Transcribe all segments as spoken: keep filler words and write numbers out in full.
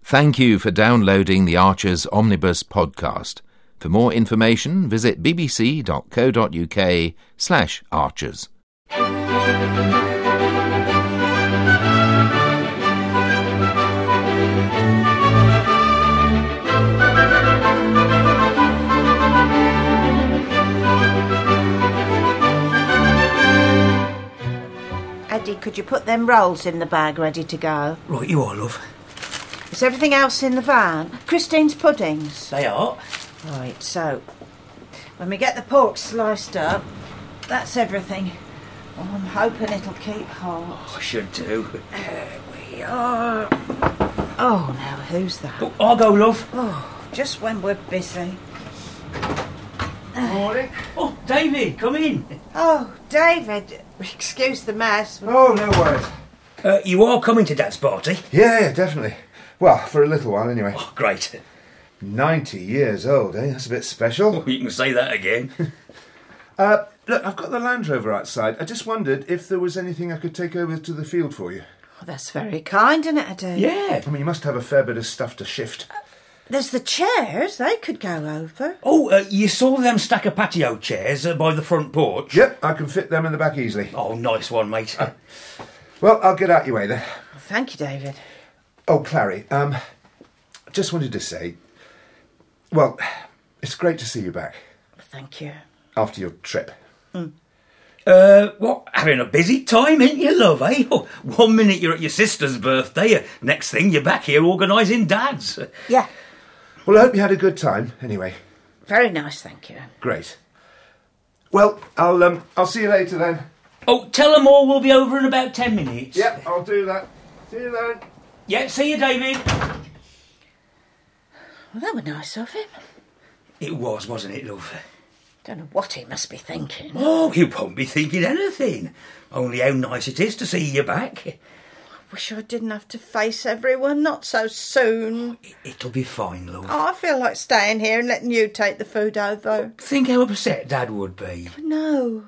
Thank you for downloading the Archers Omnibus podcast. For more information, visit bbc.co.uk slash archers. Eddie, could you put them rolls in the bag ready to go? Right, you are, love. Is everything else in the van? Christine's puddings? They are. Right, so when we get the pork sliced up, that's everything. Oh, I'm hoping it'll keep hot. I should do. There we are. Oh, now who's that? Oh, I'll go, love. Oh, just when we're busy. Morning. Oh, David, come in. Oh, David, excuse the mess. Oh, no worries. Uh, you are coming to Dad's party? Yeah, yeah, definitely. Well, for a little while anyway. Oh, great. Ninety years old, eh? That's a bit special. Oh, you can say that again. uh, look, I've got the Land Rover outside. I just wondered if there was anything I could take over to the field for you. Oh, that's very kind, isn't it, Eddie? Yeah. I mean, you must have a fair bit of stuff to shift. There's the chairs. They could go over. Oh, uh, you saw them stack of patio chairs uh, by the front porch? Yep, I can fit them in the back easily. Oh, nice one, mate. Uh, well, I'll get out your way then. Well, thank you, David. Oh, Clary, um, just wanted to say, well, it's great to see you back. Thank you. After your trip. Mm. Uh, what, having a busy time, ain't you, love, eh? Oh, one minute you're at your sister's birthday, uh, next thing you're back here organising Dad's. Yeah. Well, I hope you had a good time, anyway. Very nice, thank you. Great. Well, I'll um, I'll see you later then. Oh, tell them all we'll be over in about ten minutes. Yep, I'll do that. See you then. Yeah, see you, David. Well, that was nice of him. It was, wasn't it, love? Don't know what he must be thinking. Oh, you won't be thinking anything. Only how nice it is to see you back. Wish I didn't have to face everyone, not so soon. It'll be fine, love. Oh, I feel like staying here and letting you take the food over. Think how upset Dad would be. No.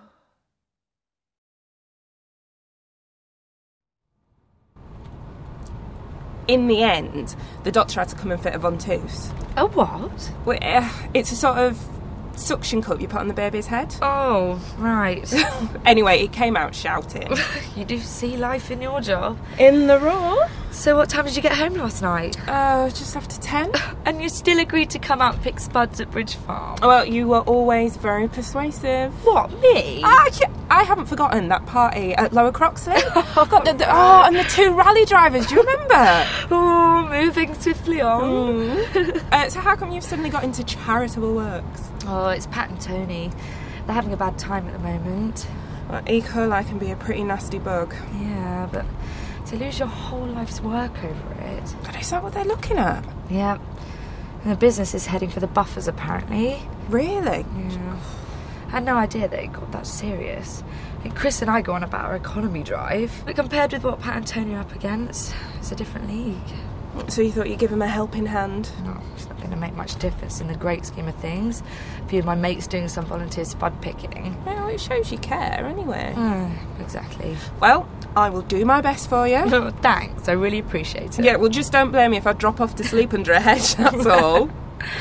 In the end, the doctor had to come and fit a ventouse. A what? Well, uh, it's a sort of suction cup you put on the baby's head. Oh, right. Anyway, it came out shouting. You do see life in your job. In the raw? So what time did you get home last night? Uh, just after ten. And you still agreed to come out and pick spuds at Bridge Farm? Well, you were always very persuasive. What, me? Ah, yeah, I haven't forgotten that party at Lower Croxley. Got the, the, oh, and the two rally drivers, do you remember? Oh, moving swiftly on. Mm. uh, so how come you've suddenly got into charitable works? Oh, it's Pat and Tony. They're having a bad time at the moment. Well, E. coli can be a pretty nasty bug. Yeah, but to lose your whole life's work over it. But is that what they're looking at? Yeah. And the business is heading for the buffers, apparently. Really? Yeah. I had no idea that it got that serious. And Chris and I go on about our economy drive, but compared with what Pat and Tony are up against, it's a different league. So you thought you'd give him a helping hand? No, it's not going to make much difference in the great scheme of things. A few of my mates doing some volunteer spud picking. Well, it shows you care, anyway. Uh, exactly. Well, I will do my best for you. Oh, thanks, I really appreciate it. Yeah, well, just don't blame me if I drop off to sleep under a hedge, that's all.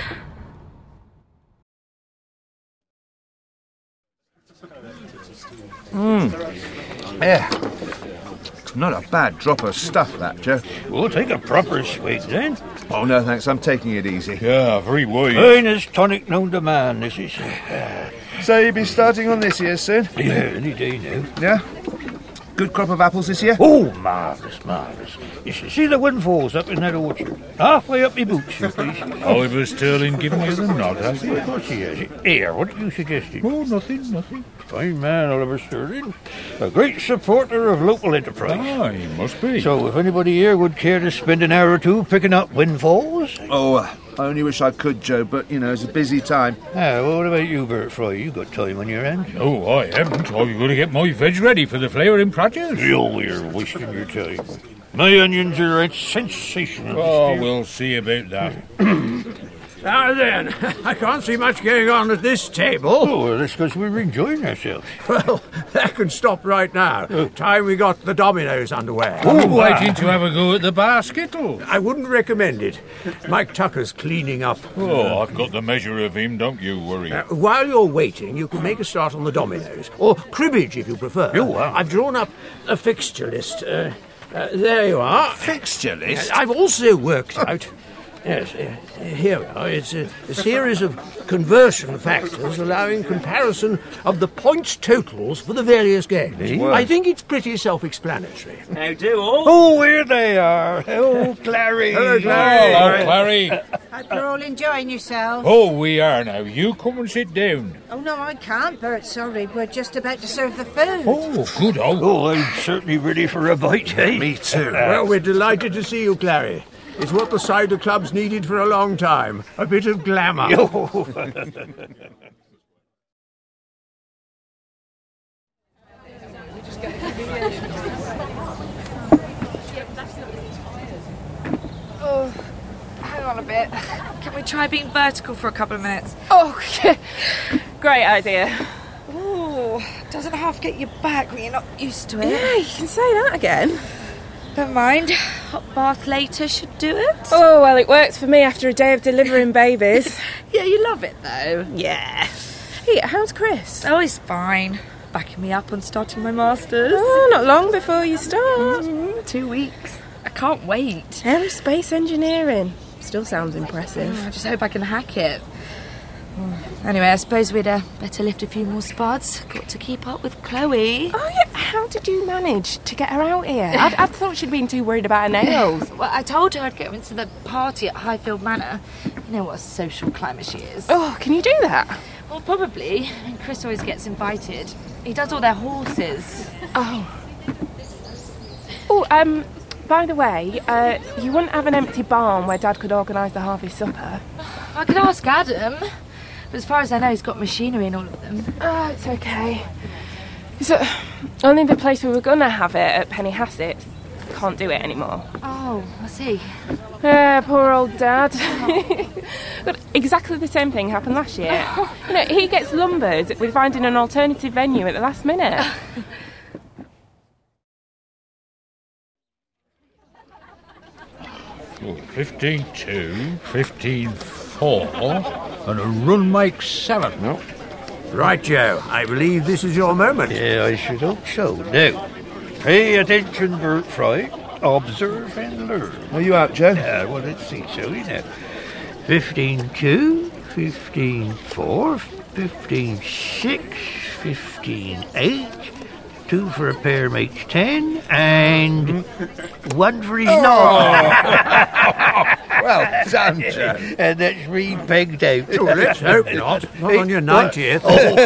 Mmm. Yeah. Not a bad drop of stuff, that, Joe. We'll take a proper swig, then. Oh, no, thanks. I'm taking it easy. Yeah, very wise. Finest tonic known to man, this is. So you'll be starting on this year soon? Yeah, any day now. Yeah? Good crop of apples this year? Oh, marvellous, marvellous. You should see the windfalls up in that orchard. Halfway up my boots, you please. Oliver Sterling giving you the nod, has he? Of course he has. Here, what are you suggesting? Oh, nothing, nothing. Fine man, Oliver Sterling. A great supporter of local enterprise. Ah, he must be. So, if anybody here would care to spend an hour or two picking up windfalls... Oh, uh, I only wish I could, Joe, but, you know, it's a busy time. Ah, well, what about you, Bert Fry? You got time on your hands? Oh, I haven't. I've got to get my veg ready for the flavouring produce. Oh, you're wasting your time. My onions are right sensational. Oh, we'll see about that. Now then, I can't see much going on at this table. Oh, well, that's because we're enjoying ourselves. Well, that can stop right now. Time we got the dominoes underway. Oh, waiting to have a go at the bar skittle. I wouldn't recommend it. Mike Tucker's cleaning up. Oh, I've got the measure of him, don't you worry. Uh, while you're waiting, you can make a start on the dominoes, or cribbage if you prefer. Oh, wow. I've drawn up a fixture list. Uh, uh, there you are. Fixture list? I've also worked out... Yes, uh, here we are. It's a, a series of conversion factors allowing comparison of the points totals for the various games. Wow. I think it's pretty self-explanatory. How do all? Oh, here they are. Hello, Clary. Hello, Clary. Hello, Clary. Hope you're all enjoying yourselves. Oh, we are now. You come and sit down. Oh, no, I can't, Bert. Sorry, we're just about to serve the food. Oh, good old. Oh, I'm certainly ready for a bite, eh? Me too. Well, we're delighted to see you, Clary. It's what the cider club's needed for a long time. A bit of glamour. Oh, hang on a bit. Can we try being vertical for a couple of minutes? Oh, great idea. Ooh, doesn't half get your back when you're not used to it. Yeah, you can say that again. Never mind. Hot bath later should do it. Oh, well, it works for me after a day of delivering babies. Yeah, you love it though. Yeah. Hey, how's Chris? Oh, he's fine. Backing me up on starting my masters. Oh, not long before you start. Mm, two weeks. I can't wait. Aerospace engineering. Still sounds impressive. I just hope I can hack it. Anyway, I suppose we'd uh, better lift a few more spuds. Got to keep up with Chloe. Oh, yeah. How did you manage to get her out here? I, I thought she'd been too worried about her nails. Well, I told her I'd get her into the party at Highfield Manor. You know what a social climber she is. Oh, can you do that? Well, probably. Chris always gets invited. He does all their horses. Oh. Oh, um, by the way, uh, you wouldn't have an empty barn where Dad could organise the Harvey supper? I could ask Adam. But as far as I know, he's got machinery in all of them. Oh, it's okay. So, only the place we were going to have it at Penny Hassett can't do it anymore. Oh, I see. Uh, poor old Dad. But exactly the same thing happened last year. You know, he gets lumbered with finding an alternative venue at the last minute. Oh, fifteen two, fifteen four, and a run makes seven. No. Right, Joe. I believe this is your moment. Yeah, I should hope so. Now, pay attention, Bert Fry. Observe and learn. Are you out, Joe? Yeah, well, let's see, shall we now? fifteen two, fifteen four, fifteen six, fifteen eight, two for a pair makes ten, and one for his knob. Well done, Joe. And that's me pegged out. Oh, let's hope not. Not on your ninetieth.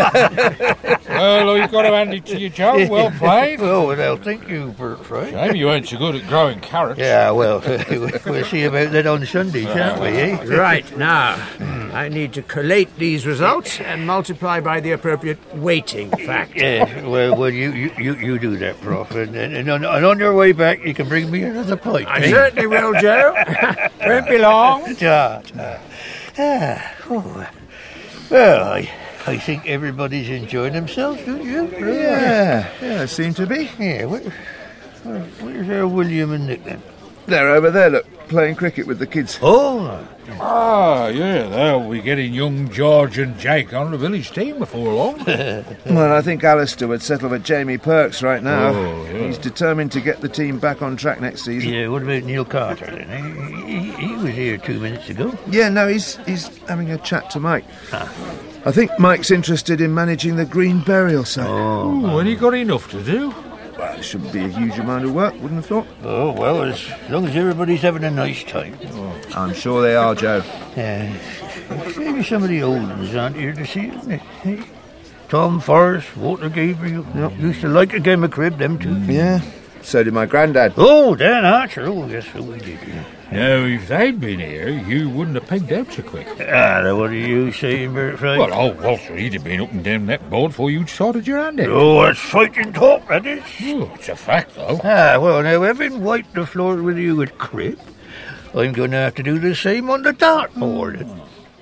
Well, you've got to hand it to you, Joe. Well played. Oh, well, thank you, Bert Fry. Shame you weren't so good at growing carrots. Yeah, well, we'll see about that on Sunday, shan't we, eh? Right, now, I need to collate these results and multiply by the appropriate weighting factor. Yeah, well, well you, you, you, you do that, Prof. And, and, and, on, and on your way back, you can bring me another pint. I eh? certainly will, Joe. Won't be long. Ta, ta. Ah, oh. Well, I, I think everybody's enjoying themselves, don't you? Yeah, yeah, they seem to be. Yeah, where, where, where's our William and Nick then? They're over there, look, playing cricket with the kids. Oh, Ah, yeah, they'll be getting young George and Jake on the village team before long. Well, I think Alistair would settle with Jamie Perks right now. Oh, yeah. He's determined to get the team back on track next season. yeah, what about Neil Carter then? He, he, he was here two minutes ago. Yeah, no, he's he's having a chat to Mike. I think Mike's interested in managing the Green Burial site. Oh, and he got enough to do. Well, it shouldn't be a huge amount of work, wouldn't have thought. Oh, well, as long as everybody's having a nice time. I'm sure they are, Joe. Yeah, maybe some of the old ones aren't here to see it. Eh? Tom Forrest, Walter Gabriel. Yep. Used to like a game of crib, them two. Yeah, so did my granddad. Oh, Dan Archer. Oh, yes, so we did. Yeah. Now, if they'd been here, you wouldn't have pegged out so quick. Ah, now what are you saying, Bert Fry? Well, old Walter, he'd have been up and down that board before you'd sorted your hand out. Oh, that's fighting talk, that is. Oh, it's a fact, though. Ah, well, now, having wiped the floor with you with crib, I'm going to have to do the same on the dartboard.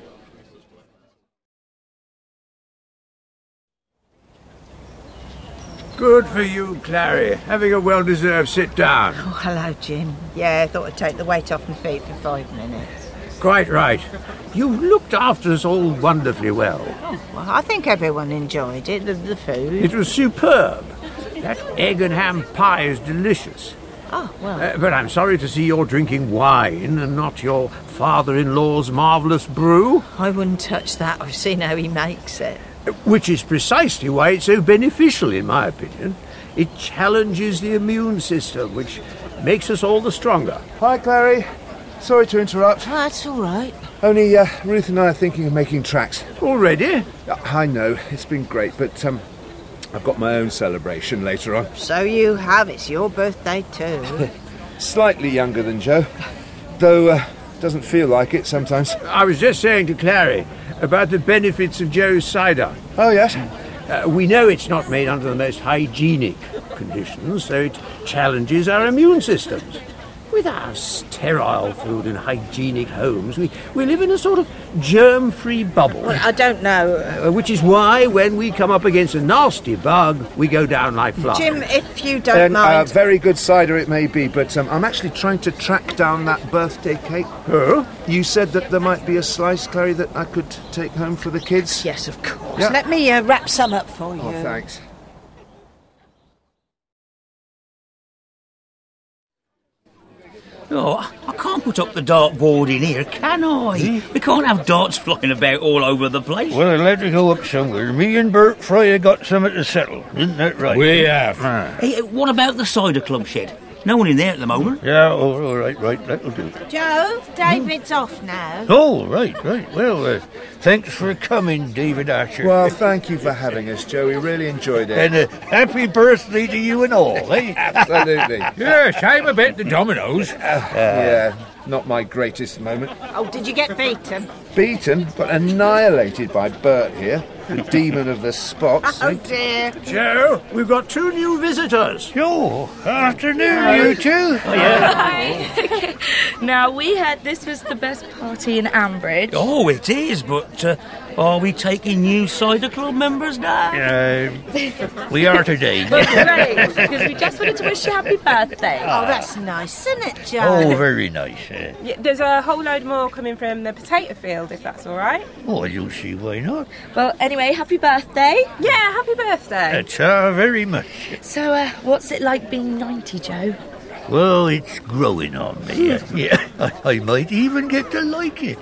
Good for you, Clary. Having a well-deserved sit down. Oh, hello, Jim. Yeah, I thought I'd take the weight off my feet for five minutes. Quite right. You've looked after us all wonderfully well. Oh, well, I think everyone enjoyed it, the, the food. It was superb. That egg and ham pie is delicious. Oh, well. Uh, but I'm sorry to see you're drinking wine and not your father-in-law's marvellous brew. I wouldn't touch that. I've seen how he makes it. Which is precisely why it's so beneficial, in my opinion. It challenges the immune system, which makes us all the stronger. Hi, Clary. Sorry to interrupt. Oh, that's all right. Only uh, Ruth and I are thinking of making tracks. Already? I know, it's been great, but um, I've got my own celebration later on. So you have. It's your birthday too. Slightly younger than Joe, though uh, doesn't feel like it sometimes. I was just saying to Clary about the benefits of Joe's cider. Oh, yes? Uh, we know it's not made under the most hygienic conditions, so it challenges our immune systems. With our sterile food and hygienic homes, we, we live in a sort of germ-free bubble. Well, I don't know. Uh, which is why, when we come up against a nasty bug, we go down like flies. Jim, if you don't And, mind... uh, very good cider it may be, but um, I'm actually trying to track down that birthday cake. Oh? You said that there might be a slice, Clary, that I could take home for the kids? Yes, of course. Yeah. Let me uh, wrap some up for you. Oh, thanks. Oh, I can't put up the dartboard in here, can I? We can't have darts flying about all over the place. Well, I'll let it go up somewhere. Me and Bert Fryer got something to settle. Isn't that right? We have. Ah. Hey, what about the cider club shed? No one in there at the moment. Yeah, oh, all right, right, that'll do. Joe, David's off now. Oh, right, right. Well, uh, thanks for coming, David Archer. Well, thank you for having us, Joe. We really enjoyed it. And uh, happy birthday to you and all, eh? Absolutely. Yeah, shame about the dominoes. Yeah, not my greatest moment. Oh, did you get beaten? Beaten, but annihilated by Bert here, the demon of the spots. Oh, dear. Joe, we've got two new visitors. Yo, afternoon, you two. Oh, Hi. Now, we heard this was the best party in Ambridge. Oh, it is, but uh, are we taking new cider club members now? Uh, we are today. Great, because we just wanted to wish you happy birthday. Oh, that's nice, isn't it, Joe? Oh, very nice. Uh, Yeah, there's a whole load more coming from the potato field, if that's all right. oh, you see, why not? Well, anyway, happy birthday. Yeah, happy birthday. That's uh, very much. So, uh, what's it like being ninety, Joe? Well, it's growing on me. Uh, yeah, I, I might even get to like it.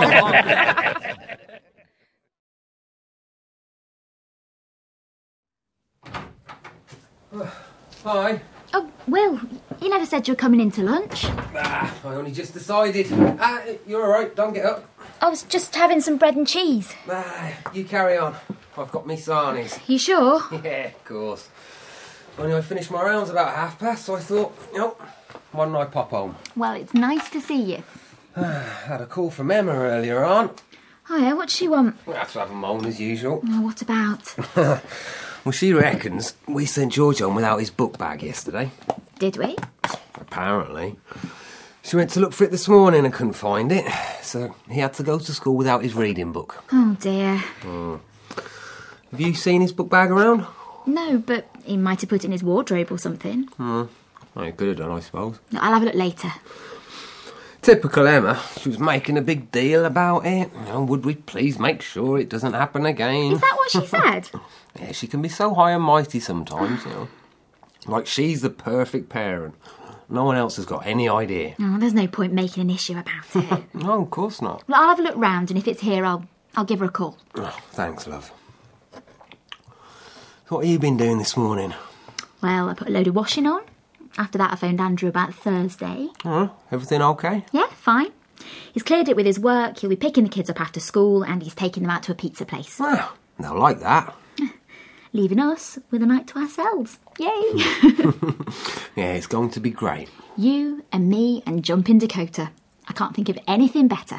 Hi. Oh, Will, you never said you were coming in to lunch. Ah, I only just decided. Ah, you're all right. Don't get up. I was just having some bread and cheese. Ah, you carry on. I've got me sarnies. You sure? Yeah, of course. Only I finished my rounds about half past, so I thought, you know, why don't I pop home? Well, it's nice to see you. Had a call from Emma earlier on. Oh, yeah, what does she want? We have to have a moan as usual. Oh, what about? Well, she reckons we sent George home without his book bag yesterday. Did we? Apparently. She went to look for it this morning and couldn't find it, so he had to go to school without his reading book. Oh, dear. Mm. Have you seen his book bag around? No, but he might have put it in his wardrobe or something. Hmm. Well, he could have done, I suppose. I'll have a look later. Typical Emma. She was making a big deal about it. Oh, would we please make sure it doesn't happen again? Is that what she said? Yeah, she can be so high and mighty sometimes, you know. Like she's the perfect parent. No one else has got any idea. Oh, there's no point making an issue about it. No, of course not. Well, I'll have a look round, and if it's here, I'll I'll give her a call. Oh, thanks, love. So what have you been doing this morning? Well, I put a load of washing on. After that, I phoned Andrew about Thursday. Oh, everything okay? Yeah, fine. He's cleared it with his work, he'll be picking the kids up after school, and he's taking them out to a pizza place. Well, they'll like that. Leaving us with a night to ourselves. Yay! Yeah, it's going to be great. You and me and Jumping Dakota. I can't think of anything better.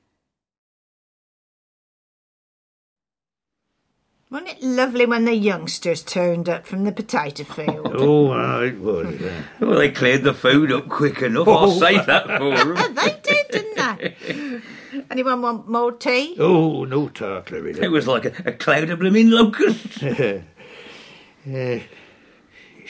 Wasn't it lovely when the youngsters turned up from the potato field? Oh, uh, it was. Uh... Well, they cleared the food up quick enough. I'll say that for them. They did, didn't they? Anyone want more tea? Oh, no talk, Larry. It was like a, a cloud of blooming locusts. uh,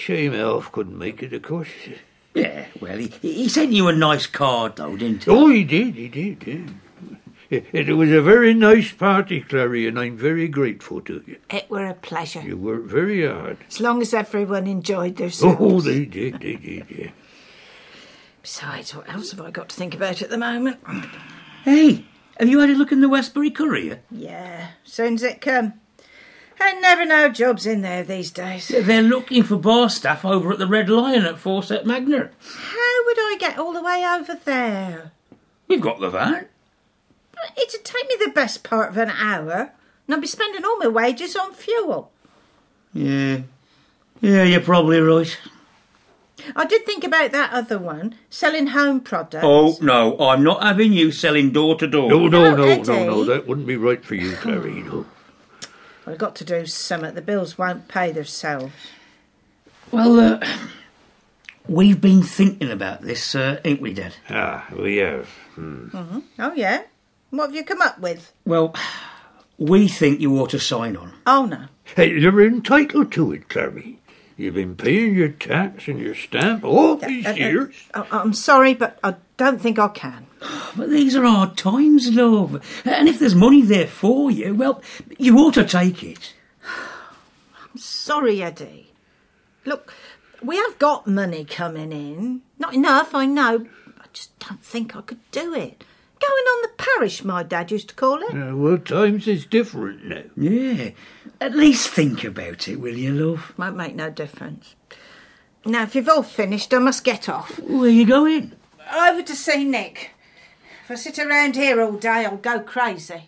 Shame Elf couldn't make it, of course. Yeah, well, he, he sent you a nice card, though, didn't he? Oh, he did, he did, yeah. It, it was a very nice party, Clary, and I'm very grateful to you. It were a pleasure. You worked very hard. As long as everyone enjoyed themselves. Oh, they did, they did, yeah. Besides, what else have I got to think about at the moment? Hey, have you had a look in the Westbury Courier? Yeah, soon's it come. I never know jobs in there these days. They're looking for bar staff over at the Red Lion at Fawcett Magna. How would I get all the way over there? We've got the van. It'd take me the best part of an hour, and I'd be spending all my wages on fuel. Yeah, yeah, you're probably right. I did think about that other one, selling home products. Oh, no, I'm not having you selling door to door. No, no, no, Eddie. no, no, that wouldn't be right for you, Clary, no. I've got to do something. The bills won't pay themselves. Well, uh, we've been thinking about this, uh, ain't we, Dad? Ah, we have. Hmm. Mm-hmm. Oh, yeah? What have you come up with? Well, we think you ought to sign on. Oh, no. Hey, you're entitled to it, Clary. You've been paying your tax and your stamp all these Uh, uh, years. uh, I'm sorry, but I don't think I can. But these are hard times, love. And if there's money there for you, well, you ought to take it. I'm sorry, Eddie. Look, we have got money coming in. Not enough, I know. I just don't think I could do it. Going on the parish, my dad used to call it. Uh, well, times is different now. Yeah. At least think about it, will you, love? Won't make no difference. Now, if you've all finished, I must get off. Where you going? Over to see Nick. If I sit around here all day, I'll go crazy.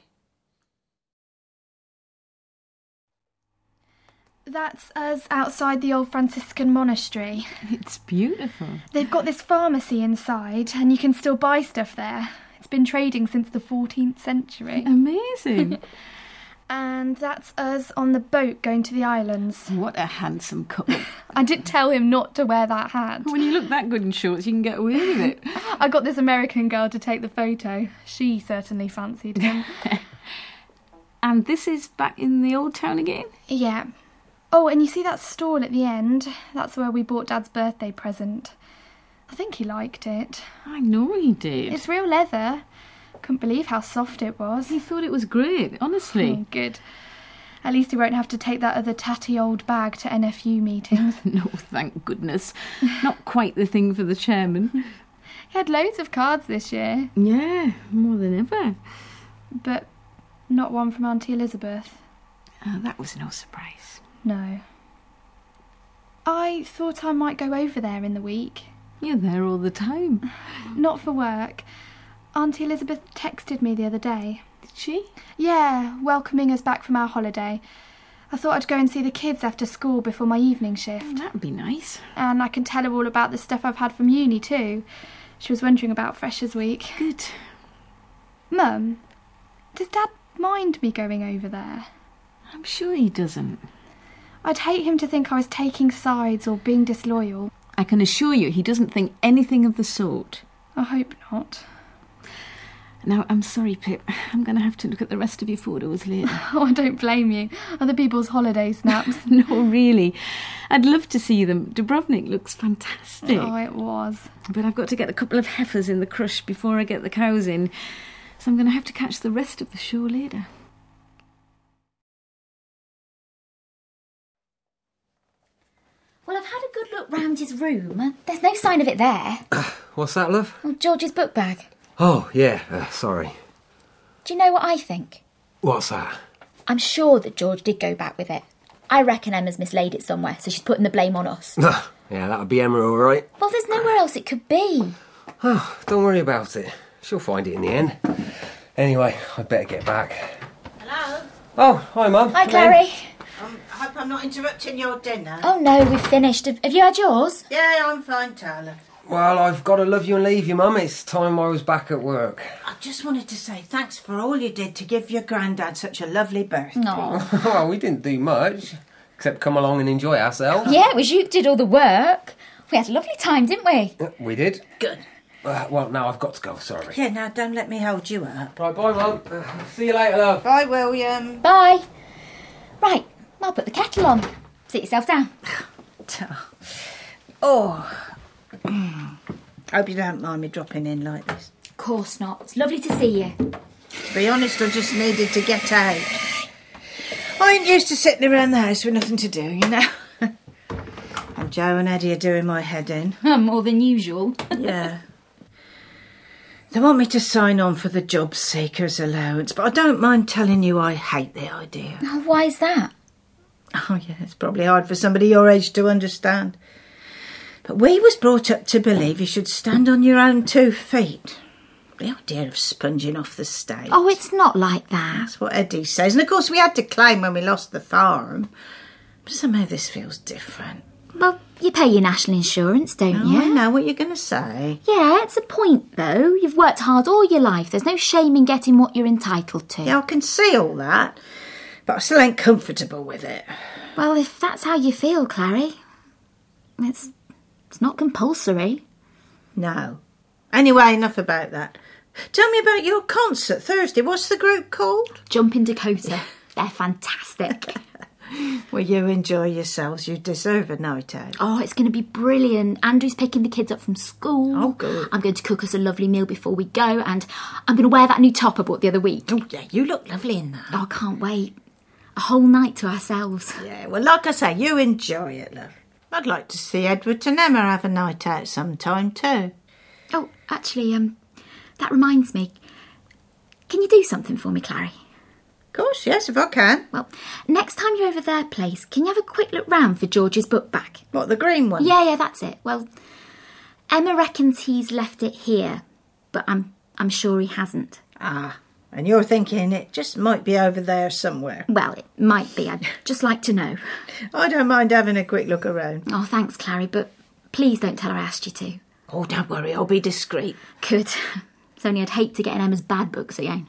That's us outside the old Franciscan monastery. It's beautiful. They've got this pharmacy inside, and you can still buy stuff there. It's been trading since the fourteenth century. Amazing. And that's us on the boat going to the islands. What a handsome couple. I did tell him not to wear that hat. When you look that good in shorts, you can get away with it. I got this American girl to take the photo. She certainly fancied him. And this is back in the old town again? Yeah. Oh, and you see that stall at the end? That's where we bought Dad's birthday present. I think he liked it. I know he did. It's real leather. Couldn't believe how soft it was. He thought it was great, honestly. Oh, good. At least he won't have to take that other tatty old bag to N F U meetings. No, thank goodness. Not quite the thing for the chairman. He had loads of cards this year. Yeah, more than ever. But not one from Auntie Elizabeth. Oh, that was no surprise. No. I thought I might go over there in the week. You're there all the time. Not for work. Auntie Elizabeth texted me the other day. Did she? Yeah, welcoming us back from our holiday. I thought I'd go and see the kids after school before my evening shift. Oh, that'd be nice. And I can tell her all about the stuff I've had from uni too. She was wondering about Freshers' Week. Good. Mum, does Dad mind me going over there? I'm sure he doesn't. I'd hate him to think I was taking sides or being disloyal. I can assure you he doesn't think anything of the sort. I hope not. Now, I'm sorry, Pip. I'm going to have to look at the rest of your photos later. Oh, I don't blame you. Other people's holiday snaps. No, really. I'd love to see them. Dubrovnik looks fantastic. Oh, it was. But I've got to get a couple of heifers in the crush before I get the cows in. So I'm going to have to catch the rest of the show later. Well, I've had a good look round his room. There's no sign of it there. Uh, what's that, love? Well, George's book bag. Oh, yeah, uh, sorry. Do you know what I think? What's that? I'm sure that George did go back with it. I reckon Emma's mislaid it somewhere, so she's putting the blame on us. Yeah, that would be Emma, all right. Well, there's nowhere else it could be. Oh, don't worry about it. She'll find it in the end. Anyway, I'd better get back. Hello? Oh, hi, Mum. Hi, Come Clary. Um, I hope I'm not interrupting your dinner. Oh, no, we've finished. Have, have you had yours? Yeah, I'm fine, Tyler. Well, I've got to love you and leave you, Mum. It's time I was back at work. I just wanted to say thanks for all you did to give your granddad such a lovely birthday. No. Well, we didn't do much, except come along and enjoy ourselves. Yeah, it was you who did all the work. We had a lovely time, didn't we? We did. Good. Uh, well, now I've got to go, sorry. Yeah, now don't let me hold you up. Right, bye, Mum. Uh, see you later, love. Bye, William. Bye. Right, I'll put the kettle on. Sit yourself down. Oh. Hope you don't mind me dropping in like this. Of course not. It's lovely to see you. To be honest, I just needed to get out. I ain't used to sitting around the house with nothing to do, you know. And Joe and Eddie are doing my head in. More than usual. Yeah. They want me to sign on for the job seekers allowance, but I don't mind telling you I hate the idea. Oh, why is that? Oh, yeah, it's probably hard for somebody your age to understand. But we was brought up to believe you should stand on your own two feet. The idea of sponging off the state. Oh, it's not like that. That's what Eddie says. And, of course, we had to claim when we lost the farm. But somehow this feels different. Well, you pay your national insurance, don't Oh, you? I know what you're going to say. Yeah, it's a point, though. You've worked hard all your life. There's no shame in getting what you're entitled to. Yeah, I can see all that. But I still ain't comfortable with it. Well, if that's how you feel, Clary, it's, it's not compulsory. No. Anyway, enough about that. Tell me about your concert Thursday. What's the group called? Jumping Dakota. They're fantastic. Well, you enjoy yourselves. You deserve a night out. Oh, it's going to be brilliant. Andrew's picking the kids up from school. Oh, good. I'm going to cook us a lovely meal before we go, and I'm going to wear that new top I bought the other week. Oh, yeah, you look lovely in that. Oh, I can't wait. A whole night to ourselves. Yeah, well, like I say, you enjoy it, love. I'd like to see Edward and Emma have a night out sometime too. Oh, actually, um, that reminds me. Can you do something for me, Clary? Of course, yes, if I can. Well, next time you're over their place, can you have a quick look round for George's book bag? What, the green one? Yeah, yeah, that's it. Well, Emma reckons he's left it here, but I'm I'm sure he hasn't. Ah, and you're thinking it just might be over there somewhere. Well, it might be. I'd just like to know. I don't mind having a quick look around. Oh, thanks, Clary, but please don't tell her I asked you to. Oh, don't worry, I'll be discreet. Good. It's only I'd hate to get in Emma's bad books again.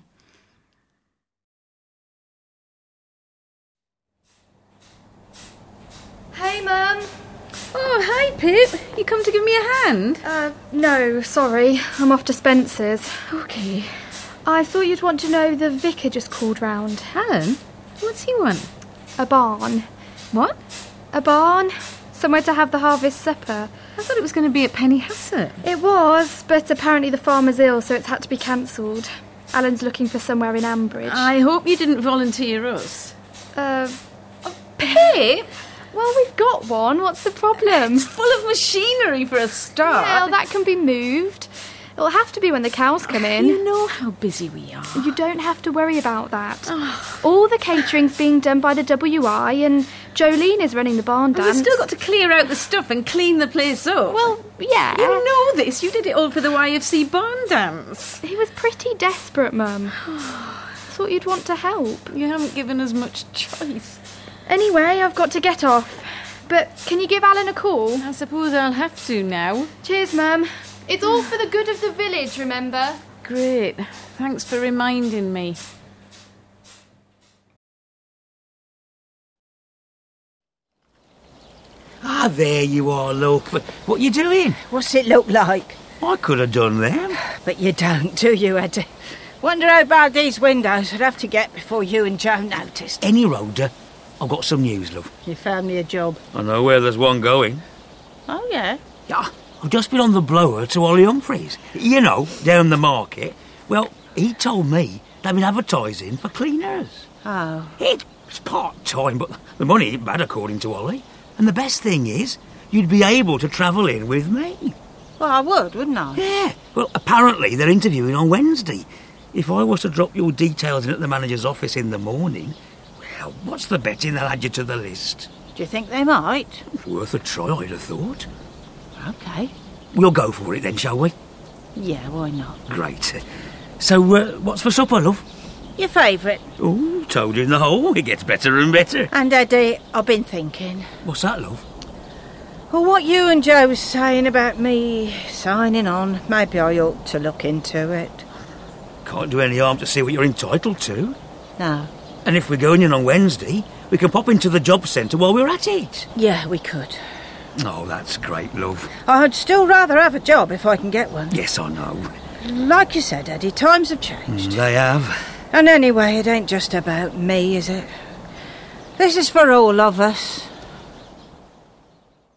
Hey, Mum. Oh, hi, Pip. You come to give me a hand? Uh, no, sorry. I'm off to Spencer's. Okay. I thought you'd want to know the vicar just called round. Alan? What's he want? A barn. What? A barn. Somewhere to have the harvest supper. I thought it was going to be at Penny Hassett. It was, but apparently the farmer's ill, so it's had to be cancelled. Alan's looking for somewhere in Ambridge. I hope you didn't volunteer us. Uh, oh, Pip? Well, we've got one. What's the problem? It's full of machinery for a start. Well, that can be moved. It'll have to be when the cows come in. You know how busy we are. You don't have to worry about that. All the catering's being done by the W I, and Jolene is running the barn dance. We've still got to clear out the stuff and clean the place up. Well, yeah. You know this. You did it all for the Y F C barn dance. He was pretty desperate, Mum. Thought you'd want to help. You haven't given us much choice. Anyway, I've got to get off. But can you give Alan a call? I suppose I'll have to now. Cheers, Mum. It's all for the good of the village, remember? Great. Thanks for reminding me. Ah, there you are, love. What you doing? What's it look like? I could have done them. But you don't, do you, Eddie? Wonder how bad these windows would have to get before you and Joe noticed. Any roader, I've got some news, love. You found me a job. I know where there's one going. Oh, yeah? Yeah, I've just been on the blower to Ollie Humphreys. You know, down the market. Well, he told me they've been advertising for cleaners. Oh. It's part-time, but the money ain't bad, according to Ollie. And the best thing is, you'd be able to travel in with me. Well, I would, wouldn't I? Yeah. Well, apparently they're interviewing on Wednesday. If I was to drop your details in at the manager's office in the morning, well, what's the betting they'll add you to the list? Do you think they might? It's worth a try, I'd have thought. OK. We'll go for it then, shall we? Yeah, why not? Great. So, uh, what's for supper, love? Your favourite? Oh, toad in the hole. It gets better and better. And, Eddie, I've been thinking. What's that, love? Well, what you and Joe was saying about me signing on, maybe I ought to look into it. Can't do any harm to see what you're entitled to. No. And if we're going in on Wednesday, we can pop into the job centre while we're at it. Yeah, we could. Oh, that's great, love. I'd still rather have a job if I can get one. Yes, I know. Like you said, Eddie, times have changed. Mm, they have. And anyway, it ain't just about me, is it? This is for all of us.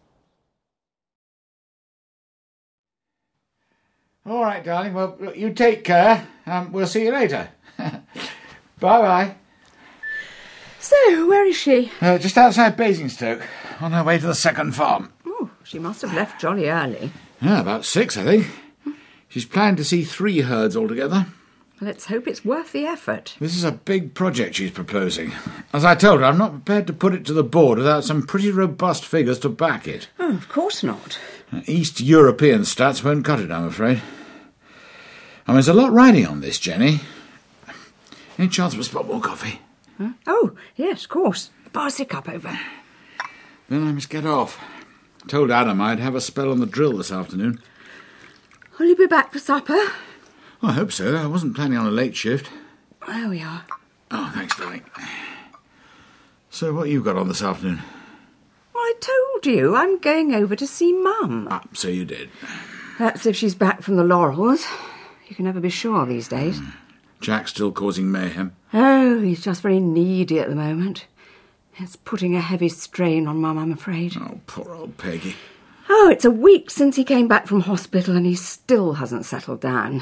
right, darling. Well, you take care. Um, we'll see you later. Bye-bye. So, where is she? Uh, just outside Basingstoke, on her way to the second farm. Oh, she must have left jolly early. Yeah, about six, I think. She's planned to see three herds altogether. Let's hope it's worth the effort. This is a big project she's proposing. As I told her, I'm not prepared to put it to the board without some pretty robust figures to back it. Oh, of course not. East European stats won't cut it, I'm afraid. I mean, there's a lot riding on this, Jenny. Any chance of a spot more coffee? Huh? Oh, yes, of course. Pass your cup over. Then I must get off. Told Adam I'd have a spell on the drill this afternoon. Will you be back for supper? I hope so. I wasn't planning on a late shift. There we are. Oh, thanks, darling. So what you got on this afternoon? I told you, I'm going over to see Mum. Ah, so you did. That's if she's back from the Laurels. You can never be sure these days. Mm. Jack's still causing mayhem. Oh, he's just very needy at the moment. It's putting a heavy strain on Mum, I'm afraid. Oh, poor old Peggy. Oh, it's a week since he came back from hospital and he still hasn't settled down.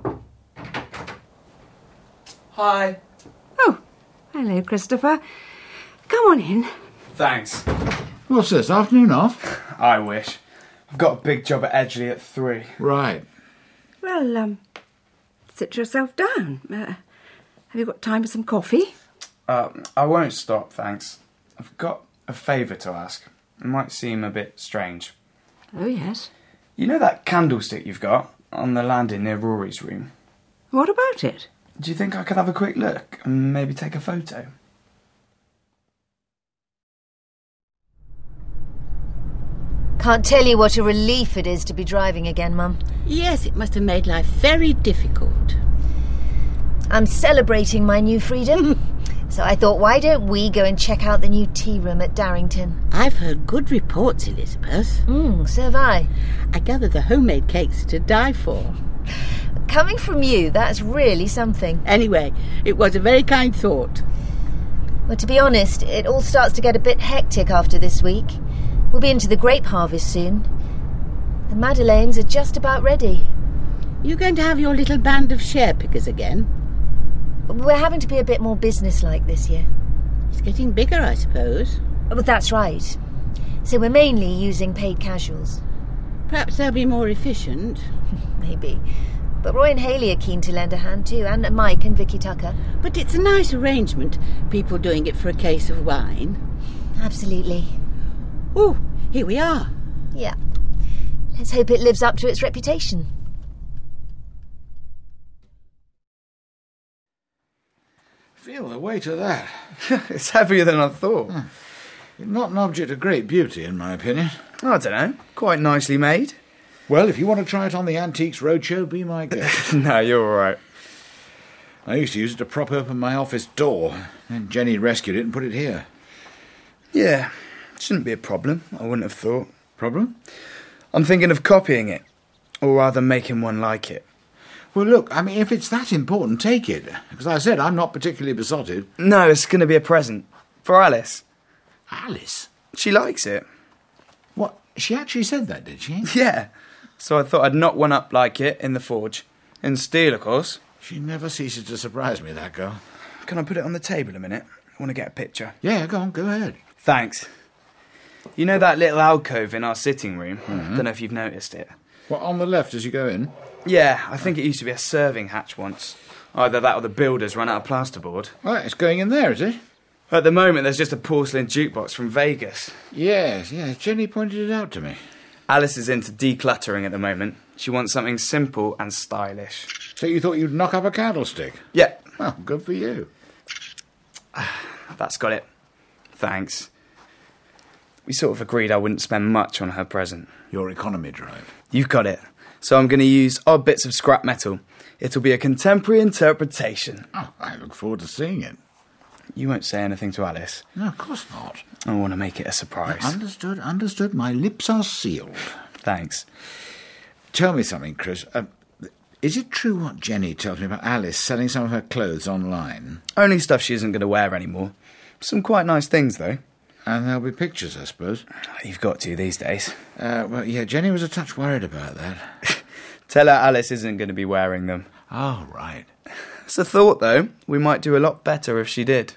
Hi. Oh, hello, Christopher. Come on in. Thanks. What's this, afternoon off? I wish. I've got a big job at Edgeley at three. Right. Well, um, sit yourself down. Uh, have you got time for some coffee? Uh, I won't stop, thanks. I've got a favour to ask. It might seem a bit strange. Oh, yes. You know that candlestick you've got on the landing near Rory's room? What about it? Do you think I could have a quick look and maybe take a photo? Can't tell you what a relief it is to be driving again, Mum. Yes, it must have made life very difficult. I'm celebrating my new freedom. So I thought, why don't we go and check out the new tea room at Darrington? I've heard good reports, Elizabeth. Mm, so have I. I gather the homemade cakes are to die for. Coming from you, that's really something. Anyway, it was a very kind thought. Well, to be honest, it all starts to get a bit hectic after this week. We'll be into the grape harvest soon. The Madeleines are just about ready. You going to have your little band of share pickers again? We're having to be a bit more business-like this year. It's getting bigger, I suppose. Well, that's right. So we're mainly using paid casuals. Perhaps they'll be more efficient. Maybe. But Roy and Haley are keen to lend a hand too, and Mike and Vicky Tucker. But it's a nice arrangement, people doing it for a case of wine. Absolutely. Oh, here we are. Yeah. Let's hope it lives up to its reputation. Feel the weight of that. It's heavier than I thought. Huh. Not an object of great beauty, in my opinion. I don't know. Quite nicely made. Well, if you want to try it on the Antiques Roadshow, be my guest. No, you're all right. I used to use it to prop open my office door. Then Jenny rescued it and put it here. Yeah, shouldn't be a problem, I wouldn't have thought. Problem? I'm thinking of copying it, or rather making one like it. Well, look, I mean, if it's that important, take it. Because I said I'm not particularly besotted. No, it's going to be a present. For Alice. Alice? She likes it. What? She actually said that, did she? Yeah. So I thought I'd knock one up like it in the forge. In steel, of course. She never ceases to surprise me, that girl. Can I put it on the table a minute? I want to get a picture. Yeah, go on, go ahead. Thanks. You know that little alcove in our sitting room? Mm-hmm. Don't know if you've noticed it. What, on the left as you go in? Yeah, I think it used to be a serving hatch once. Either that or the builders ran out of plasterboard. Right, it's going in there, is it? At the moment, there's just a porcelain jukebox from Vegas. Yes, yes, Jenny pointed it out to me. Alice is into decluttering at the moment. She wants something simple and stylish. So you thought you'd knock up a candlestick? Yeah. Well, good for you. That's got it. Thanks. We sort of agreed I wouldn't spend much on her present. Your economy drive. You've got it. So I'm going to use odd bits of scrap metal. It'll be a contemporary interpretation. Oh, I look forward to seeing it. You won't say anything to Alice? No, of course not. I want to make it a surprise. Understood, understood. My lips are sealed. Thanks. Tell me something, Chris. Uh, is it true what Jenny told me about Alice selling some of her clothes online? Only stuff she isn't going to wear anymore. Some quite nice things, though. And there'll be pictures, I suppose. You've got to these days. Uh, well, yeah, Jenny was a touch worried about that. Tell her Alice isn't going to be wearing them. Oh, right. It's a thought, though. We might do a lot better if she did.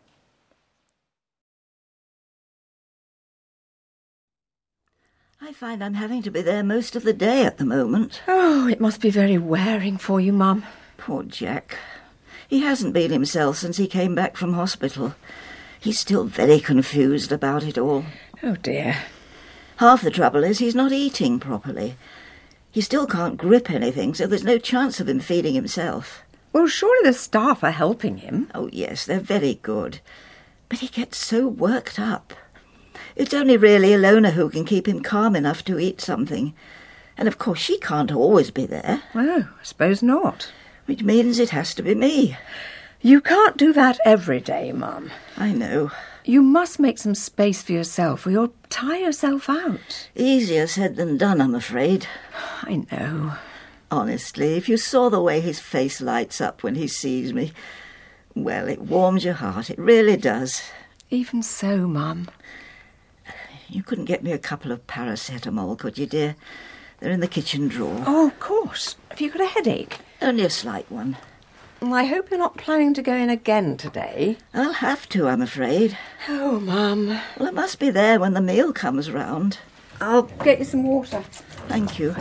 I find I'm having to be there most of the day at the moment. Oh, it must be very wearing for you, Mum. Poor Jack. He hasn't been himself since he came back from hospital. He's still very confused about it all. Oh, dear. Half the trouble is he's not eating properly. He still can't grip anything, so there's no chance of him feeding himself. Well, surely the staff are helping him. Oh, yes, they're very good. But he gets so worked up. It's only really Ilona who can keep him calm enough to eat something. And of course she can't always be there. Oh, I suppose not. Which means it has to be me. You can't do that every day, Mum. I know. You must make some space for yourself or you'll tire yourself out. Easier said than done, I'm afraid. I know. Honestly, if you saw the way his face lights up when he sees me, well, it warms your heart. It really does. Even so, Mum. You couldn't get me a couple of paracetamol, could you, dear? They're in the kitchen drawer. Oh, of course. Have you got a headache? Only a slight one. Well, I hope you're not planning to go in again today. I'll have to, I'm afraid. Oh, Mum. Well, it must be there when the meal comes round. I'll get you some water. Thank you.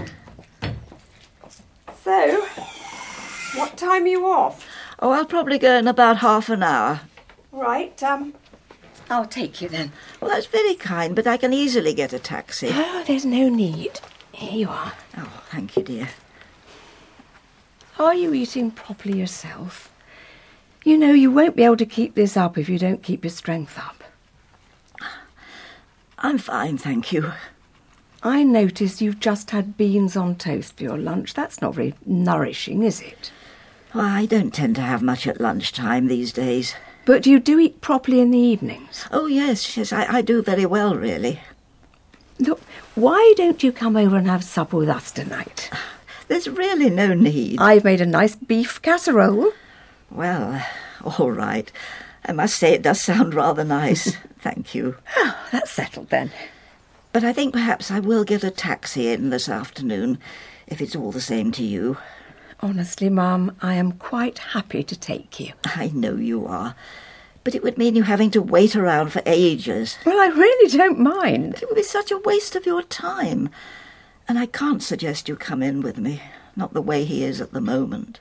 So, what time are you off? Oh, I'll probably go in about half an hour. Right, um, I'll take you then. Well, that's very kind, but I can easily get a taxi. Oh, there's no need. Here you are. Oh, thank you, dear. Are you eating properly yourself? You know, you won't be able to keep this up if you don't keep your strength up. I'm fine, thank you. I notice you've just had beans on toast for your lunch. That's not very nourishing, is it? Well, I don't tend to have much at lunchtime these days. But you do eat properly in the evenings? Oh, yes, yes, I, I do very well, really. Look, why don't you come over and have supper with us tonight? There's really no need. I've made a nice beef casserole. Well, all right. I must say it does sound rather nice. Thank you. Oh, that's settled then. But I think perhaps I will get a taxi in this afternoon, if it's all the same to you. Honestly, Mum, I am quite happy to take you. I know you are. But it would mean you having to wait around for ages. Well, I really don't mind. It would be such a waste of your time. And I can't suggest you come in with me, not the way he is at the moment.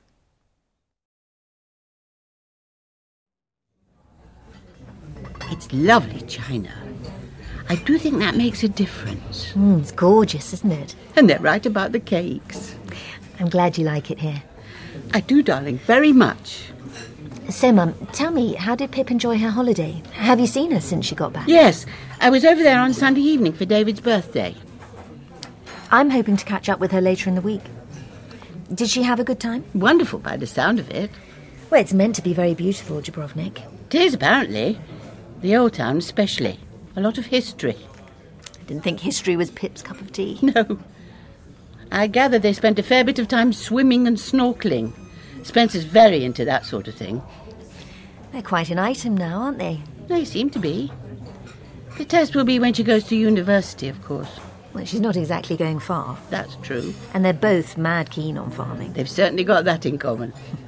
It's lovely china. I do think that makes a difference. Mm, it's gorgeous, isn't it? And they're right about the cakes. I'm glad you like it here. I do, darling, very much. So, Mum, tell me, how did Pip enjoy her holiday? Have you seen her since she got back? Yes, I was over there on Sunday evening for David's birthday. I'm hoping to catch up with her later in the week. Did she have a good time? Wonderful by the sound of it. Well, it's meant to be very beautiful, Dubrovnik. It is, apparently. The old town especially. A lot of history. I didn't think history was Pip's cup of tea. No. I gather they spent a fair bit of time swimming and snorkelling. Spencer's very into that sort of thing. They're quite an item now, aren't they? They seem to be. The test will be when she goes to university, of course. Well, she's not exactly going far. That's true. And they're both mad keen on farming. They've certainly got that in common.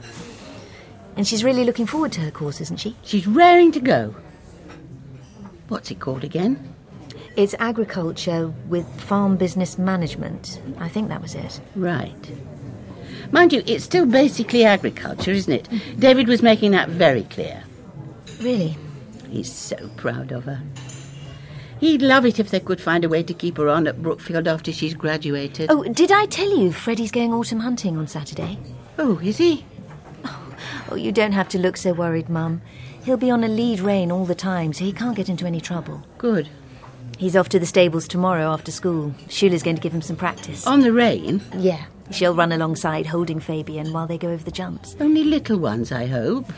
And she's really looking forward to her course, isn't she? She's raring to go. What's it called again? It's agriculture with farm business management. I think that was it. Right. Mind you, it's still basically agriculture, isn't it? Mm-hmm. David was making that very clear. Really? He's so proud of her. He'd love it if they could find a way to keep her on at Brookfield after she's graduated. Oh, did I tell you Freddie's going autumn hunting on Saturday? Oh, is he? Oh, oh you don't have to look so worried, Mum. He'll be on a lead rein all the time, so he can't get into any trouble. Good. He's off to the stables tomorrow after school. Shula's going to give him some practice. On the rein? Yeah. She'll run alongside, holding Fabian while they go over the jumps. Only little ones, I hope.